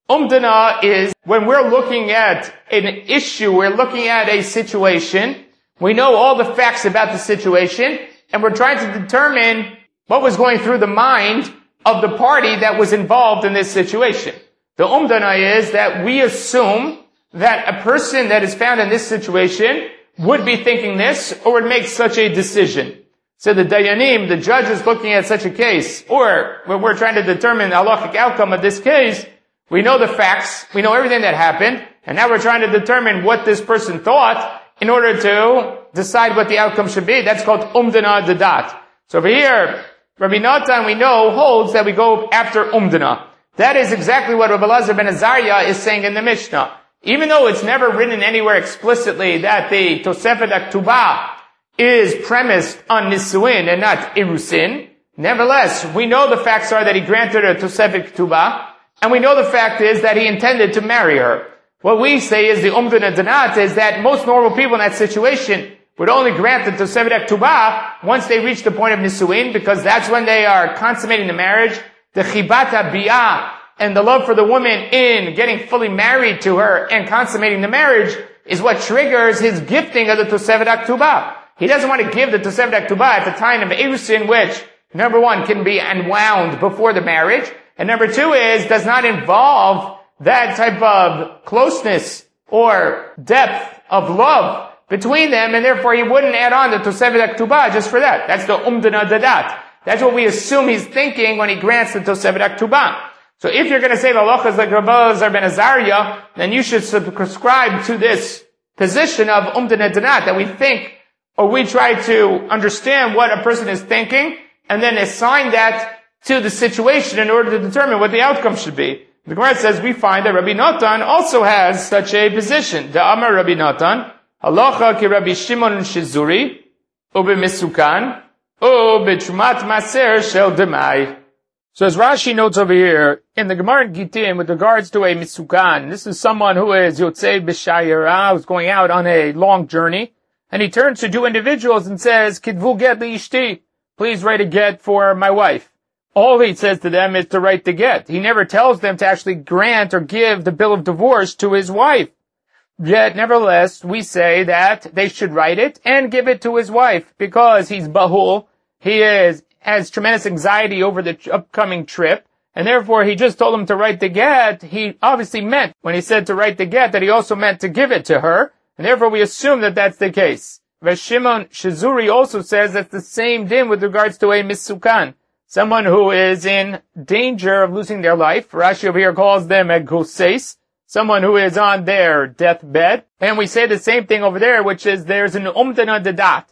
Speaker 1: Umdana is when we're looking at an issue, we're looking at a situation, we know all the facts about the situation, and we're trying to determine what was going through the mind of the party that was involved in this situation. The umdana is that we assume that a person that is found in this situation would be thinking this or would make such a decision. So the Dayanim, the judge is looking at such a case, or when we're trying to determine the halachic outcome of this case, we know the facts, we know everything that happened, and now we're trying to determine what this person thought in order to decide what the outcome should be. That's called umdana dadat. So over here, Rabbi Natan, we know, holds that we go after umdana. That is exactly what Rabbi Elazar ben Azariah is saying in the Mishnah. Even though it's never written anywhere explicitly that the Tosefet Aktubah is premised on Nisuin and not Irusin, nevertheless, we know the facts are that he granted her Tosefet Aktubah, and we know the fact is that he intended to marry her. What we say is the Umdana Danat is that most normal people in that situation would only grant the Tosefet Aktubah once they reach the point of Nisuin, because that's when they are consummating the marriage. The Chibata Biyah and the love for the woman in getting fully married to her and consummating the marriage is what triggers his gifting of the Tosefet Aktubah. He doesn't want to give the Tosefet Aktubah at the time of Erusin, which, number one, can be unwound before the marriage, and number two is, does not involve that type of closeness or depth of love between them, and therefore he wouldn't add on the Tosefet Aktubah just for that. That's the Umdana Dadat. That's what we assume he's thinking when he grants the Tosefet Aktubah. So if you're going to say the halacha is like Rabbi Elazar ben Azariah, then you should subscribe to this position of Umdana Danat, that we think, or we try to understand what a person is thinking, and then assign that to the situation in order to determine what the outcome should be. The Gemara says we find that Rabbi Natan also has such a position. The Amar Rabbi Natan, halacha ki Rabbi Shimon Shizuri, ube misukan, ube trumat maser shel demai. So as Rashi notes over here, in the Gemara in Gittin, with regards to a misukan, this is someone who is yotzei b'shayira, who's going out on a long journey, and he turns to two individuals and says, Kidvu get li'ishti, please write a get for my wife. All he says to them is to write the get. He never tells them to actually grant or give the bill of divorce to his wife. Yet, nevertheless, we say that they should write it and give it to his wife, because he's bahul, he has tremendous anxiety over the upcoming trip, and therefore he just told him to write the get. He obviously meant, when he said to write the get, that he also meant to give it to her, and therefore we assume that that's the case. Shimon Shizuri also says that's the same din with regards to a misukan, someone who is in danger of losing their life. Rashi over here calls them a goseis, someone who is on their deathbed. And we say the same thing over there, which is there's an umdana dadat,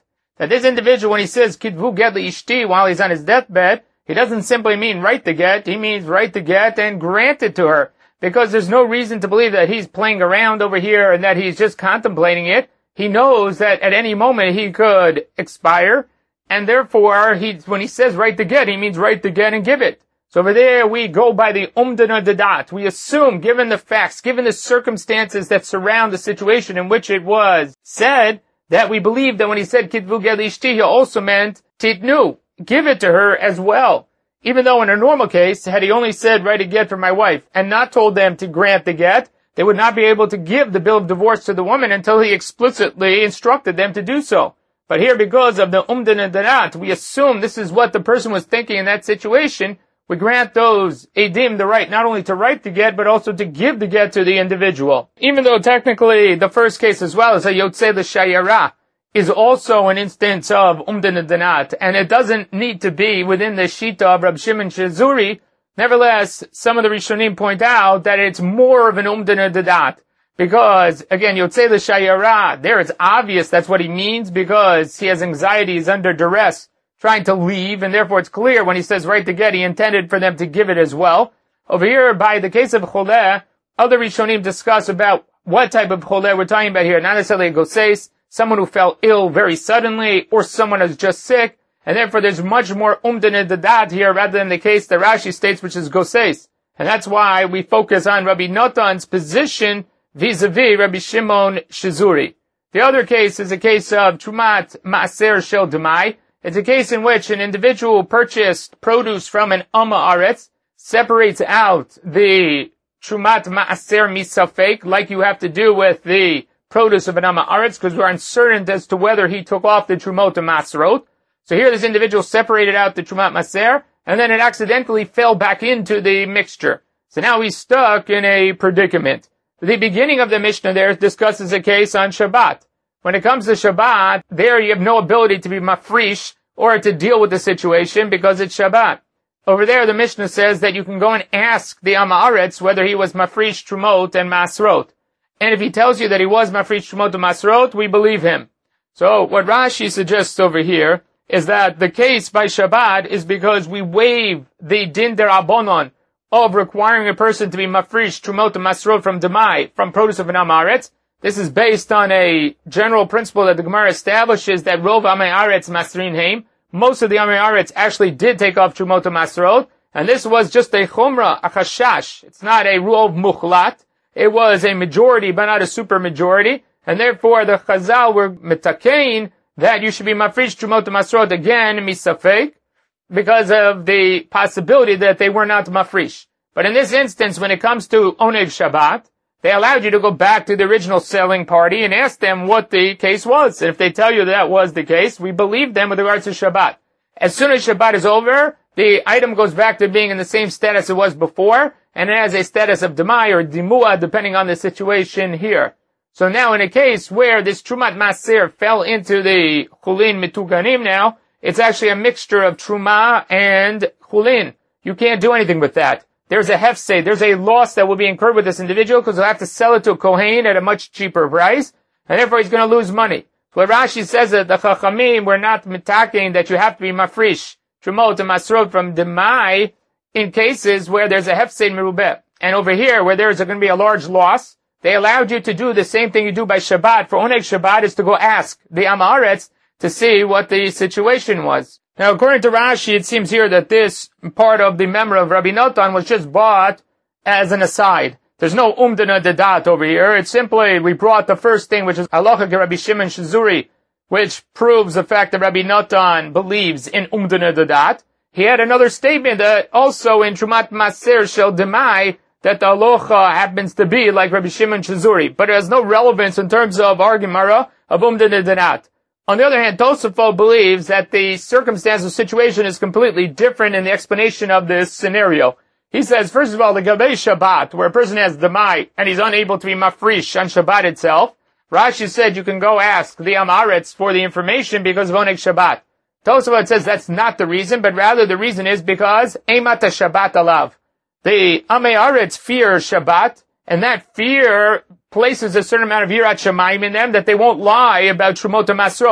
Speaker 1: that this individual, when he says kitvu get ishti while he's on his deathbed, he doesn't simply mean write the get, he means write the get and grant it to her. Because there's no reason to believe that he's playing around over here and that he's just contemplating it. He knows that at any moment he could expire, and therefore, when he says write the get, he means write the get and give it. So over there, we go by the umdana dedat. We assume, given the facts, given the circumstances that surround the situation in which it was said, that we believe that when he said kitvu get ishti, he also meant titnu, give it to her as well. Even though in a normal case, had he only said write a get for my wife and not told them to grant the get, they would not be able to give the bill of divorce to the woman until he explicitly instructed them to do so. But here, because of the umdana dedat, we assume this is what the person was thinking in that situation. We grant those edim the right not only to write the get, but also to give the get to the individual. Even though technically the first case as well as a yotzei l'shayara is also an instance of umdana dedat, and it doesn't need to be within the shita of Rab Shimon Shazuri. Nevertheless, some of the Rishonim point out that it's more of an umdana dedat. Because, again, yotzei l'shayara, there it's obvious that's what he means because he has anxiety, he's under duress, trying to leave, and therefore it's clear when he says write the get, he intended for them to give it as well. Over here, by the case of choleh, other Rishonim discuss about what type of choleh we're talking about here. Not necessarily a goseis, someone who fell ill very suddenly, or someone who's just sick, and therefore there's much more umdana dedat here rather than the case that Rashi states, which is goseis. And that's why we focus on Rabbi Notan's position vis-a-vis Rabbi Shimon Shazuri. The other case is a case of Trumat Ma'aser Shel Demai. It's a case in which an individual purchased produce from an Amma Aretz, separates out the Trumat Ma'aser Misafek, like you have to do with the produce of an Amma Aretz, because we're uncertain as to whether he took off the Trumot and Masrot. So here this individual separated out the Trumat Maser, and then it accidentally fell back into the mixture. So now he's stuck in a predicament. The beginning of the Mishnah there discusses a case on Shabbat. When it comes to Shabbat, there you have no ability to be mafrish or to deal with the situation because it's Shabbat. Over there, the Mishnah says that you can go and ask the Amaretz whether he was mafrish Trumot and Masrot. And if he tells you that he was mafrish Trumot and Masrot, we believe him. So what Rashi suggests over here is that the case by Shabbat is because we waive the din derabonon of requiring a person to be mafrish Trumot and Masrot from Demai, from produce of an Amaretz. This is based on a general principle that the Gemara establishes that Rov Amei Aretz Masrin Heim. Most of the Amei Aretz actually did take off Trumot and Masrot, and this was just a chumrah, a chashash. It's not a rule of muchlat. It was a majority, but not a super majority, and therefore the Chazal were mitakein that you should be mafrish Trumot and Masrot again, misafek, because of the possibility that they were not mafrish. But in this instance, when it comes to Oneg Shabbat, they allowed you to go back to the original selling party and ask them what the case was. And if they tell you that was the case, we believe them with regards to Shabbat. As soon as Shabbat is over, the item goes back to being in the same status it was before, and it has a status of Demai or Dimua, depending on the situation here. So now in a case where this Trumat Maser fell into the Chulin Mituganim now, it's actually a mixture of Truma and Chulin. You can't do anything with that. There's a hefsed, there's a loss that will be incurred with this individual because he'll have to sell it to a Kohen at a much cheaper price, and therefore he's going to lose money. So what Rashi says that the Chachamim were not mitaking that you have to be mafrish, Trumot and Masrot from Demai in cases where there's a hefsed merubeh. And over here, where there's going to be a large loss, they allowed you to do the same thing you do by Shabbat. For Oneg Shabbat is to go ask the Amaretz to see what the situation was. Now, according to Rashi, it seems here that this part of the memory of Rabbi Notan was just bought as an aside. There's no umdana dedat over here. It's simply, we brought the first thing, which is halacha ke Rabbi Shimon Shazuri, which proves the fact that Rabbi Notan believes in umdana dedat. He had another statement that also in Trumat Maser Shel Demai, that the halacha happens to be like Rabbi Shimon Shazuri, but it has no relevance in terms of our Gemara of umdana dedat. On the other hand, Tosafot believes that the circumstance or situation is completely different in the explanation of this scenario. He says, first of all, the Gabei Shabbat, where a person has Demai, and he's unable to be mafrish on Shabbat itself, Rashi said you can go ask the Amaretz for the information because of Oneg Shabbat. Tosafot says that's not the reason, but rather the reason is because Eimata Shabbat alav. The Amei Aretz fear Shabbat, and that fear places a certain amount of Yirat Shamayim in them that they won't lie about Trumot and Masrot.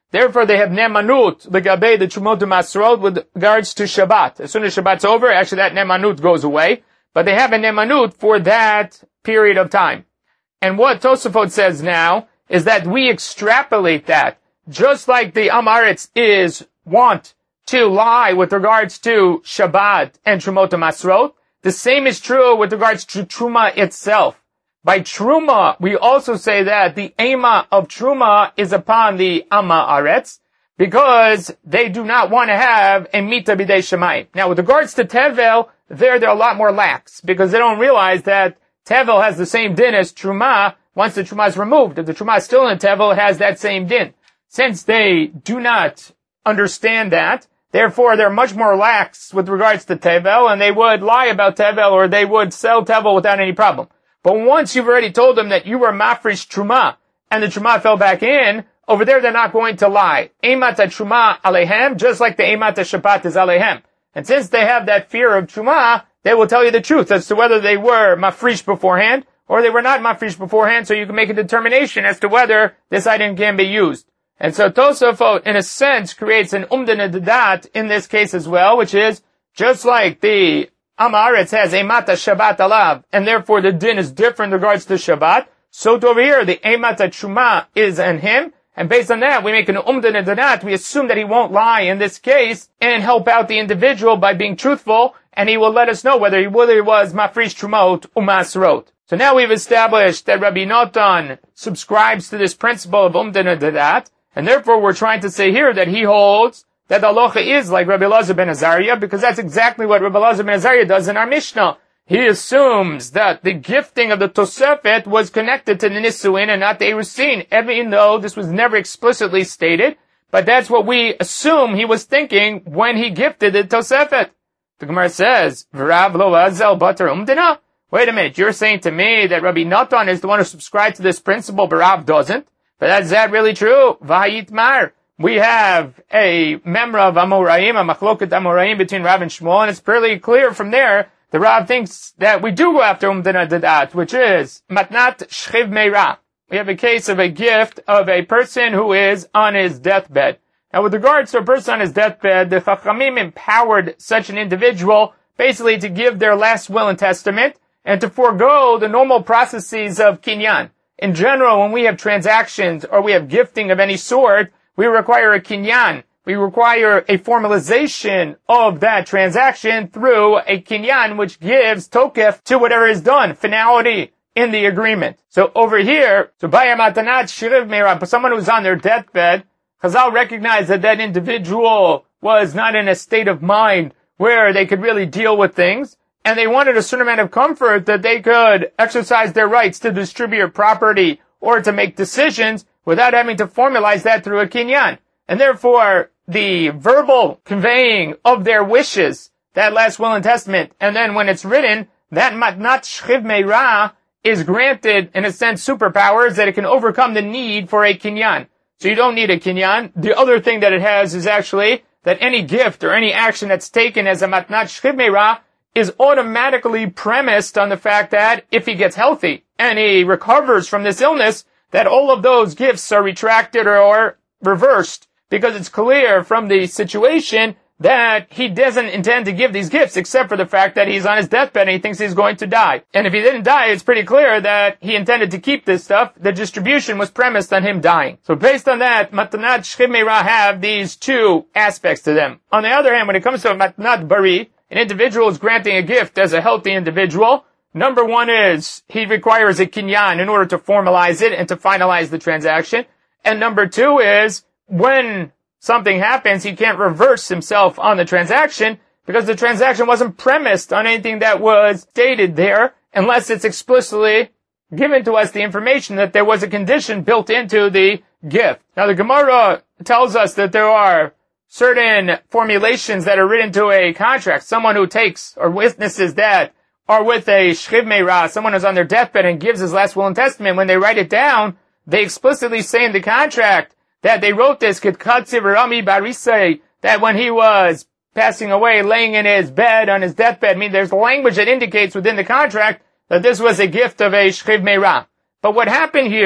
Speaker 1: Therefore, they have nemanut legabe the trumot masrot with regards to Shabbat. As soon as Shabbat's over, actually that nemanut goes away. But they have a nemanut for that period of time. And what Tosafot says now is that we extrapolate that. Just like the Am Haaretz is want to lie with regards to Shabbat and Trumot Masrot, the same is true with regards to Truma itself. By Truma, we also say that the Ema of Truma is upon the Am Haaretz, because they do not want to have a Mita B'dei Shemayim. Now, with regards to Tevel, they're a lot more lax, because they don't realize that Tevel has the same din as Truma once the Truma is removed. If the Truma is still in Tevel, it has that same din. Since they do not understand that, therefore they're much more lax with regards to Tevel, and they would lie about Tevel, or they would sell Tevel without any problem. But once you've already told them that you were mafresh Truma, and the Truma fell back in, over there they're not going to lie. Eimat Truma alehem, just like the Eimat Shabbat is alehem. And since they have that fear of Truma, they will tell you the truth as to whether they were mafresh beforehand, or they were not mafresh beforehand, so you can make a determination as to whether this item can be used. And so Tosafot, in a sense, creates an umdana dadat in this case as well, which is, just like the Am Haaretz has Eimata Shabbat alav, and therefore the din is different in regards to Shabbat, so to over here, the Eimata Truma is on him, and based on that, we make an umdana dadat, we assume that he won't lie in this case, and help out the individual by being truthful, and he will let us know whether he really was mafresh Trumot umasrot. So now we've established that Rabbi Natan subscribes to this principle of umdana dadat, and therefore we're trying to say here that he holds that the halacha is like Rabbi Elazar ben Azariah, because that's exactly what Rabbi Elazar ben Azariah does in our Mishnah. He assumes that the gifting of the Tosefet was connected to the Nisuin and not the Erusin, even though this was never explicitly stated, but that's what we assume he was thinking when he gifted the Tosefet. The Gemara says, V'rav lo azel batar umdina? Wait a minute, you're saying to me that Rabbi Natan is the one who subscribed to this principle, but Rav doesn't? But is that really true? V'hayit mar. We have a memra of Amoraim, a machloket Amoraim between Rav and Shmuel, and it's pretty clear from there, the Rav thinks that we do go after umdana dadat, which is matnat shchiv meira. We have a case of a gift of a person who is on his deathbed. Now with regards to a person on his deathbed, the Chachamim empowered such an individual basically to give their last will and testament, and to forego the normal processes of kinyan. In general, when we have transactions or we have gifting of any sort, we require a kinyan. We require a formalization of that transaction through a kinyan, which gives tokef to whatever is done, finality in the agreement. So over here, someone who's on their deathbed, Chazal recognized that that individual was not in a state of mind where they could really deal with things, and they wanted a certain amount of comfort that they could exercise their rights to distribute property or to make decisions without having to formalize that through a kinyan. And therefore, the verbal conveying of their wishes, that last will and testament, and then when it's written, that matnat shchiv meira is granted, in a sense, superpowers that it can overcome the need for a kinyan. So you don't need a kinyan. The other thing that it has is actually that any gift or any action that's taken as a matnat shchiv meira is automatically premised on the fact that if he gets healthy and he recovers from this illness, that all of those gifts are retracted or reversed, because it's clear from the situation that he doesn't intend to give these gifts except for the fact that he's on his deathbed and he thinks he's going to die. And if he didn't die, it's pretty clear that he intended to keep this stuff. The distribution was premised on him dying. So based on that, Matanat Shchiv Meira have these two aspects to them. On the other hand, when it comes to Matanat Bari, an individual is granting a gift as a healthy individual. Number one is he requires a kinyan in order to formalize it and to finalize the transaction. And number two is when something happens, he can't reverse himself on the transaction because the transaction wasn't premised on anything that was stated there unless it's explicitly given to us the information that there was a condition built into the gift. Now the Gemara tells us that there are certain formulations that are written to a contract. Someone who takes or witnesses that are with a shchiv meira, someone who's on their deathbed and gives his last will and testament, when they write it down, they explicitly say in the contract that they wrote this, that when he was passing away, laying in his bed, on his deathbed, I mean, there's language that indicates within the contract that this was a gift of a shchiv meira. But what happened here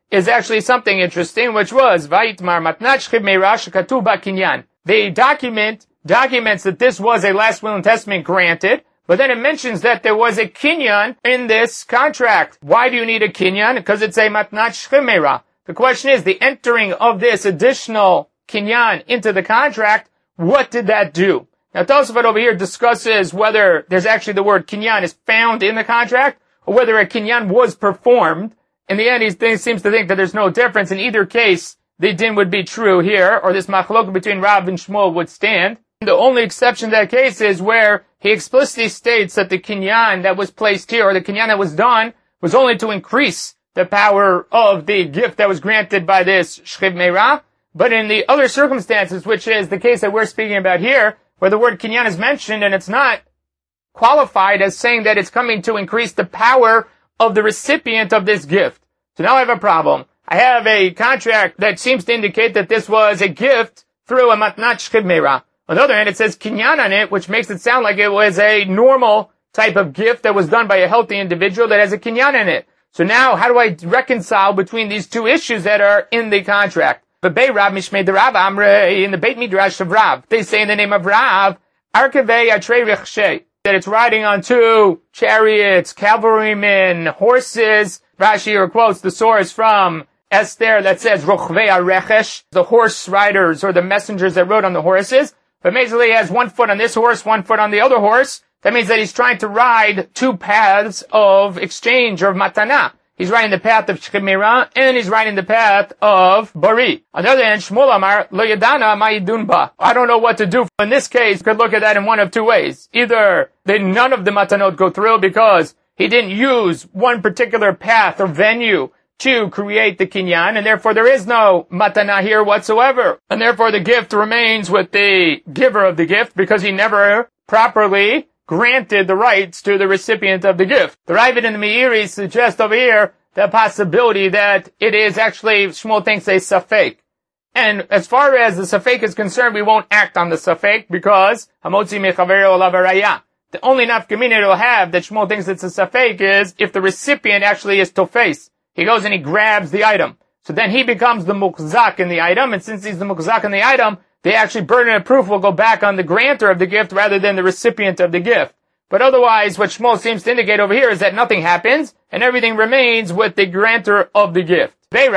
Speaker 1: is actually something interesting, which was Vayitmar Matnat Shchiv Meira Shekatuv Kinyan. The documents that this was a last will and testament granted, but then it mentions that there was a kinyan in this contract. Why do you need a kinyan? Because it's a matnat shchiv meira. The question is, the entering of this additional kinyan into the contract, what did that do? Now Tosafot over here discusses whether there's actually the word kinyan is found in the contract, or whether a kinyan was performed. In the end, he seems to think that there's no difference. In either case, the din would be true here, or this machlok between Rav and Shmuel would stand. The only exception to that case is where he explicitly states that the kinyan that was placed here, or the kinyan that was done, was only to increase the power of the gift that was granted by this shchiv meira. But in the other circumstances, which is the case that we're speaking about here, where the word kinyan is mentioned and it's not qualified as saying that it's coming to increase the power of the recipient of this gift. So now I have a problem. I have a contract that seems to indicate that this was a gift through a matnat shchiv meira. On the other hand, it says kinyan on it, which makes it sound like it was a normal type of gift that was done by a healthy individual that has a kinyan in it. So now, how do I reconcile between these two issues that are in the contract? But Bei Rav Mishmei de Rav Amre, in the Beit Midrash of Rav, they say in the name of Rav, Arkevei Atrei Rechshei, that it's riding on two chariots, cavalrymen, horses. Rashi here quotes the source from Esther that says, Rochvei Arechesh, the horse riders or the messengers that rode on the horses. But basically he has one foot on this horse, one foot on the other horse. That means that he's trying to ride two paths of exchange or of matana. He's riding the path of shchiv meira and he's riding the path of bari. On the other hand, Shmuel Amar lo yadana ma'idun ba. I don't know what to do. In this case, you could look at that in one of two ways. Either none of the matanot go through because he didn't use one particular path or venue to create the kinyan, and therefore there is no matana here whatsoever. And therefore the gift remains with the giver of the gift because he never properly granted the rights to the recipient of the gift. The Ravid and the Meiri suggest over here the possibility that it is actually, Shmuel thinks, a safek. And as far as the safek is concerned, we won't act on the safek because hamotzi mechavero olav haraya. The only nafkamina it'll have that Shmuel thinks it's a safek is if the recipient actually is tofes. He goes and he grabs the item. So then he becomes the mukzak in the item, and since he's the mukzak in the item, the actually burden of proof will go back on the grantor of the gift rather than the recipient of the gift. But otherwise, what Shmuel seems to indicate over here is that nothing happens, and everything remains with the grantor of the gift. It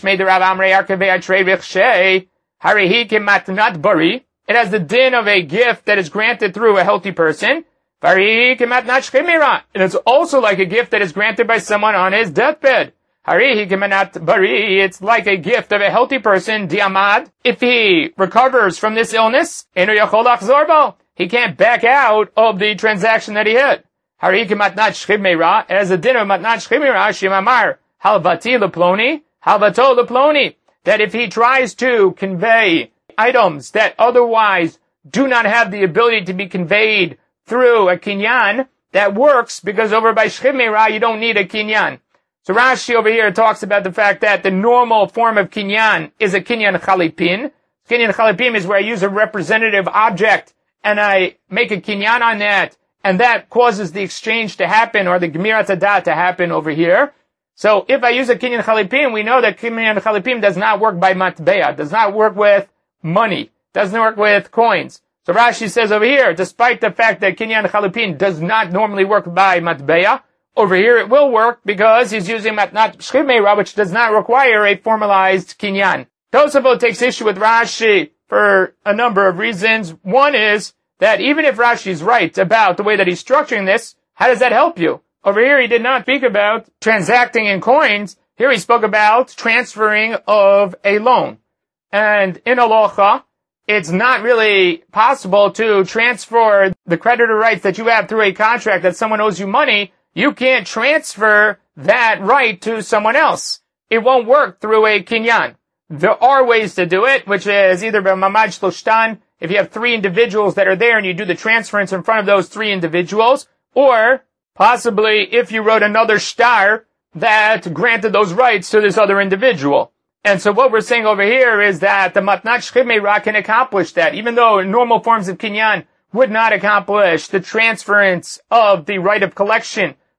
Speaker 1: has the din of a gift that is granted through a healthy person. And it's also like a gift that is granted by someone on his deathbed. It's like a gift of a healthy person, diamad. If he recovers from this illness, he can't back out of the transaction that he had. As a din of matnat shchiv meira, shimamar halvati leploni, halvato leploni. That if he tries to convey items that otherwise do not have the ability to be conveyed through a kinyan, that works because over by shchiv meira you don't need a kinyan. So Rashi over here talks about the fact that the normal form of kinyan is a kinyan chalipin. Kinyan chalipin is where I use a representative object and I make a kinyan on that, and that causes the exchange to happen or the gemirat hadat to happen over here. So if I use a kinyan chalipin, we know that kinyan chalipin does not work by matbeya, does not work with money, doesn't work with coins. So Rashi says over here, despite the fact that kinyan chalipin does not normally work by matbeya, over here it will work because he's using matnat shchiv meira, which does not require a formalized kinyan. Tosafot takes issue with Rashi for a number of reasons. One is that even if Rashi is right about the way that he's structuring this, how does that help you? Over here he did not speak about transacting in coins. Here he spoke about transferring of a loan. And in halacha, it's not really possible to transfer the creditor rights that you have through a contract that someone owes you money. You can't transfer that right to someone else. It won't work through a kinyan. There are ways to do it, which is either by mamad shloshtan, if you have three individuals that are there and you do the transference in front of those three individuals, or possibly if you wrote another shtar that granted those rights to this other individual. And so what we're saying over here is that the matnat shchiv meira can accomplish that, even though normal forms of kinyan would not accomplish the transference of the right of collection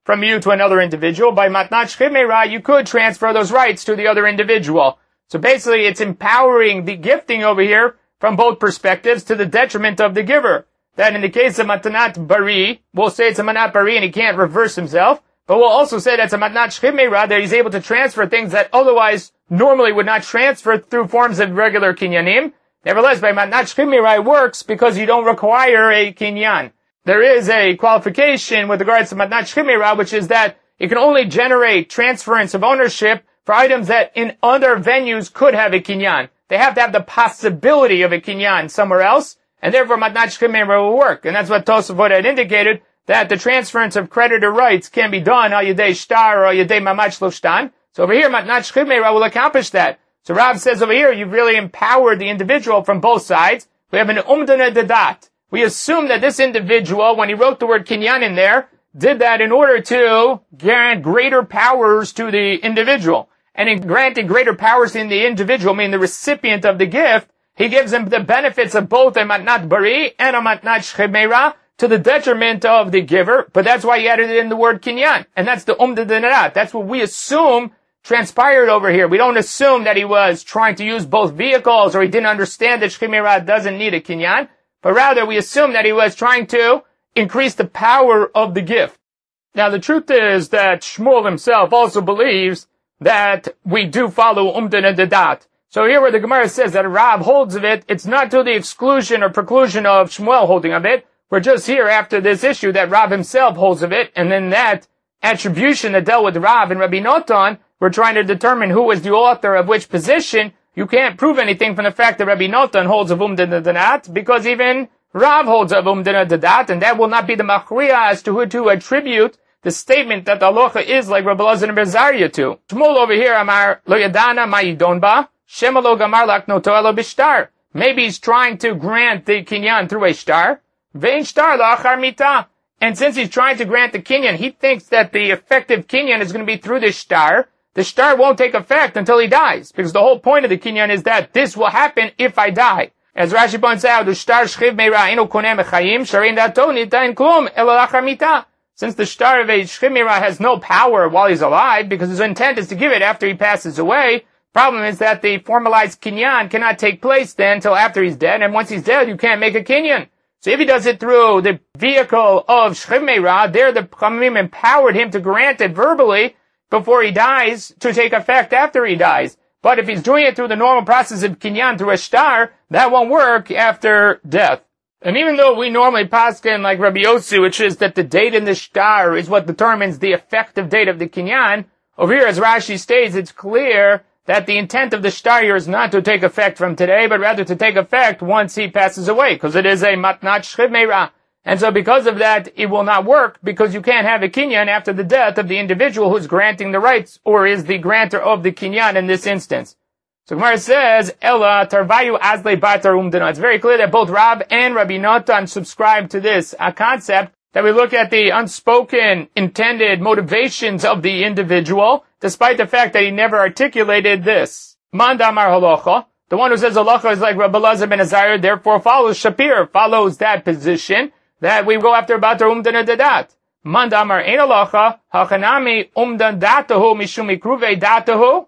Speaker 1: from you to another individual. By matnat shchiv meira, you could transfer those rights to the other individual. So basically, it's empowering the gifting over here from both perspectives to the detriment of the giver. That in the case of matnat bari, we'll say it's a matnat bari and he can't reverse himself, but we'll also say that's a matnat shchiv meira, that he's able to transfer things that otherwise normally would not transfer through forms of regular kinyanim. Nevertheless, by matnat shchiv meira it works because you don't require a kinyan. There is a qualification with regards to matnat shchiv meira, which is that it can only generate transference of ownership for items that in other venues could have a kinyan. They have to have the possibility of a kinyan somewhere else, and therefore matnat shchiv meira will work. And that's what Tosafot had indicated, that the transference of creditor rights can be done al yedei shtar or al yedei mamach lo shtan. So over here, matnat shchiv meira will accomplish that. So Rav says over here, you've really empowered the individual from both sides. We have an umdana dedat. We assume that this individual, when he wrote the word kinyan in there, did that in order to grant greater powers to the individual. And in granting greater powers in the individual, meaning the recipient of the gift, he gives him the benefits of both a matnat bari and a matnat shchiv meira to the detriment of the giver. But that's why he added in the word kinyan. And that's the umda denarat. That's what we assume transpired over here. We don't assume that he was trying to use both vehicles or he didn't understand that shchiv meira doesn't need a kinyan. But rather we assume that he was trying to increase the power of the gift. Now the truth is that Shmuel himself also believes that we do follow umdan dedat. So here where the Gemara says that Rav holds of it, it's not to the exclusion or preclusion of Shmuel holding of it. We're just here after this issue that Rav himself holds of it, and then that attribution that dealt with Rav and Rabbi Notan, we're trying to determine who was the author of which position. You can't prove anything from the fact that Rabbi Notan holds of umdan dedat, because even Rav holds of umdan dedat, and that will not be the machriya as to who to attribute the statement that the halacha is like Rabbi Elazar and Bezaria to. Shmuel over here, Amar lo yadana ma'idon ba, shema lo gamar laknoto elo bishtar. Maybe he's trying to grant the kinyan through a shtar. Vein shtar la'achar mita. And since he's trying to grant the kinyan, he thinks that the effective kinyan is going to be through the shtar. The shtar won't take effect until he dies, because the whole point of the kinyan is that this will happen if I die. As Rashi points out, the shtar shchiv meira eno koneh mechayim, sharein dato nitain klum elo la'achar mita. Since the shtar of a shchiv meira has no power while he's alive, because his intent is to give it after he passes away, problem is that the formalized kinyan cannot take place then until after he's dead, and once he's dead, you can't make a kinyan. So if he does it through the vehicle of shchiv meira, there the Chachamim empowered him to grant it verbally before he dies to take effect after he dies. But if he's doing it through the normal process of kinyan through a shtar, that won't work after death. And even though we normally paskin like Rabbi Yossi, which is that the date in the shtar is what determines the effective date of the kinyan, over here, as Rashi states, it's clear that the intent of the shtar here is not to take effect from today, but rather to take effect once he passes away, because it is a matnat shchiv meira. And so because of that, it will not work, because you can't have a kinyan after the death of the individual who's granting the rights, or is the grantor of the kinyan in this instance. So Gemara says, Ella tarvayu azle batar umdana. It's very clear that both Rav and Rabbi Notan subscribe to this concept, that we look at the unspoken intended motivations of the individual, despite the fact that he never articulated this. Mandamar halacha. The one who says halacha is like Rabbi Elazar ben Azariah, therefore follows Shapir, follows that position, that we go after batar umdana dedat. Mandamar ein halacha, hachanami umdan datahu mishum ikruve datahu.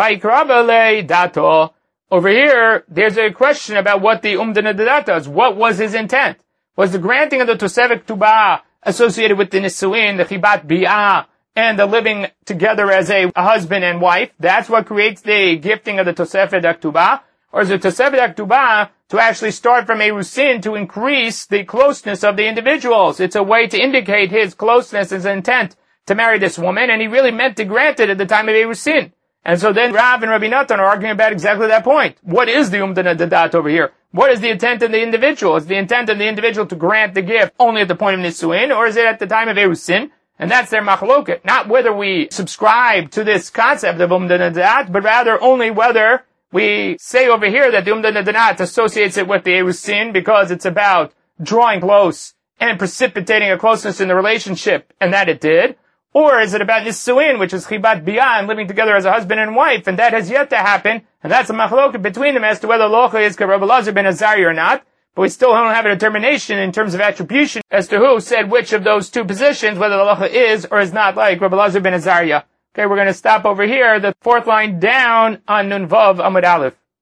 Speaker 1: Dato. Over here, there's a question about what the umdana dedat is. What was his intent? Was the granting of the Tosefet Ktubah associated with the Nisuin, the Chibat Bi'ah, and the living together as a husband and wife? That's what creates the gifting of the Tosefet Ktubah? Or is the Tosefet Ktubah to actually start from a Rusin to increase the closeness of the individuals? It's a way to indicate his closeness, his intent to marry this woman, and he really meant to grant it at the time of a Rusin. And so then Rav and Rabbi Notan are arguing about exactly that point. What is the umdana dedat over here? What is the intent of the individual? Is the intent of the individual to grant the gift only at the point of Nisuin, or is it at the time of Erusin? And that's their machloket. Not whether we subscribe to this concept of umdana dedat, but rather only whether we say over here that the umdana dedat associates it with the Erusin because it's about drawing close and precipitating a closeness in the relationship, and that it did. Or is it about Nisuin, which is Chibat Biyah, and living together as a husband and wife, and that has yet to happen, and that's a machloket between them as to whether Locha is Rabbi Elazar ben Azariah or not. but we still don't have a determination in terms of attribution as to who said which of those two positions, whether the halacha is or is not like Rabbi Elazar ben Azariah. Okay, we're going to stop over here, the fourth line down on Nun Vav Amud Aleph.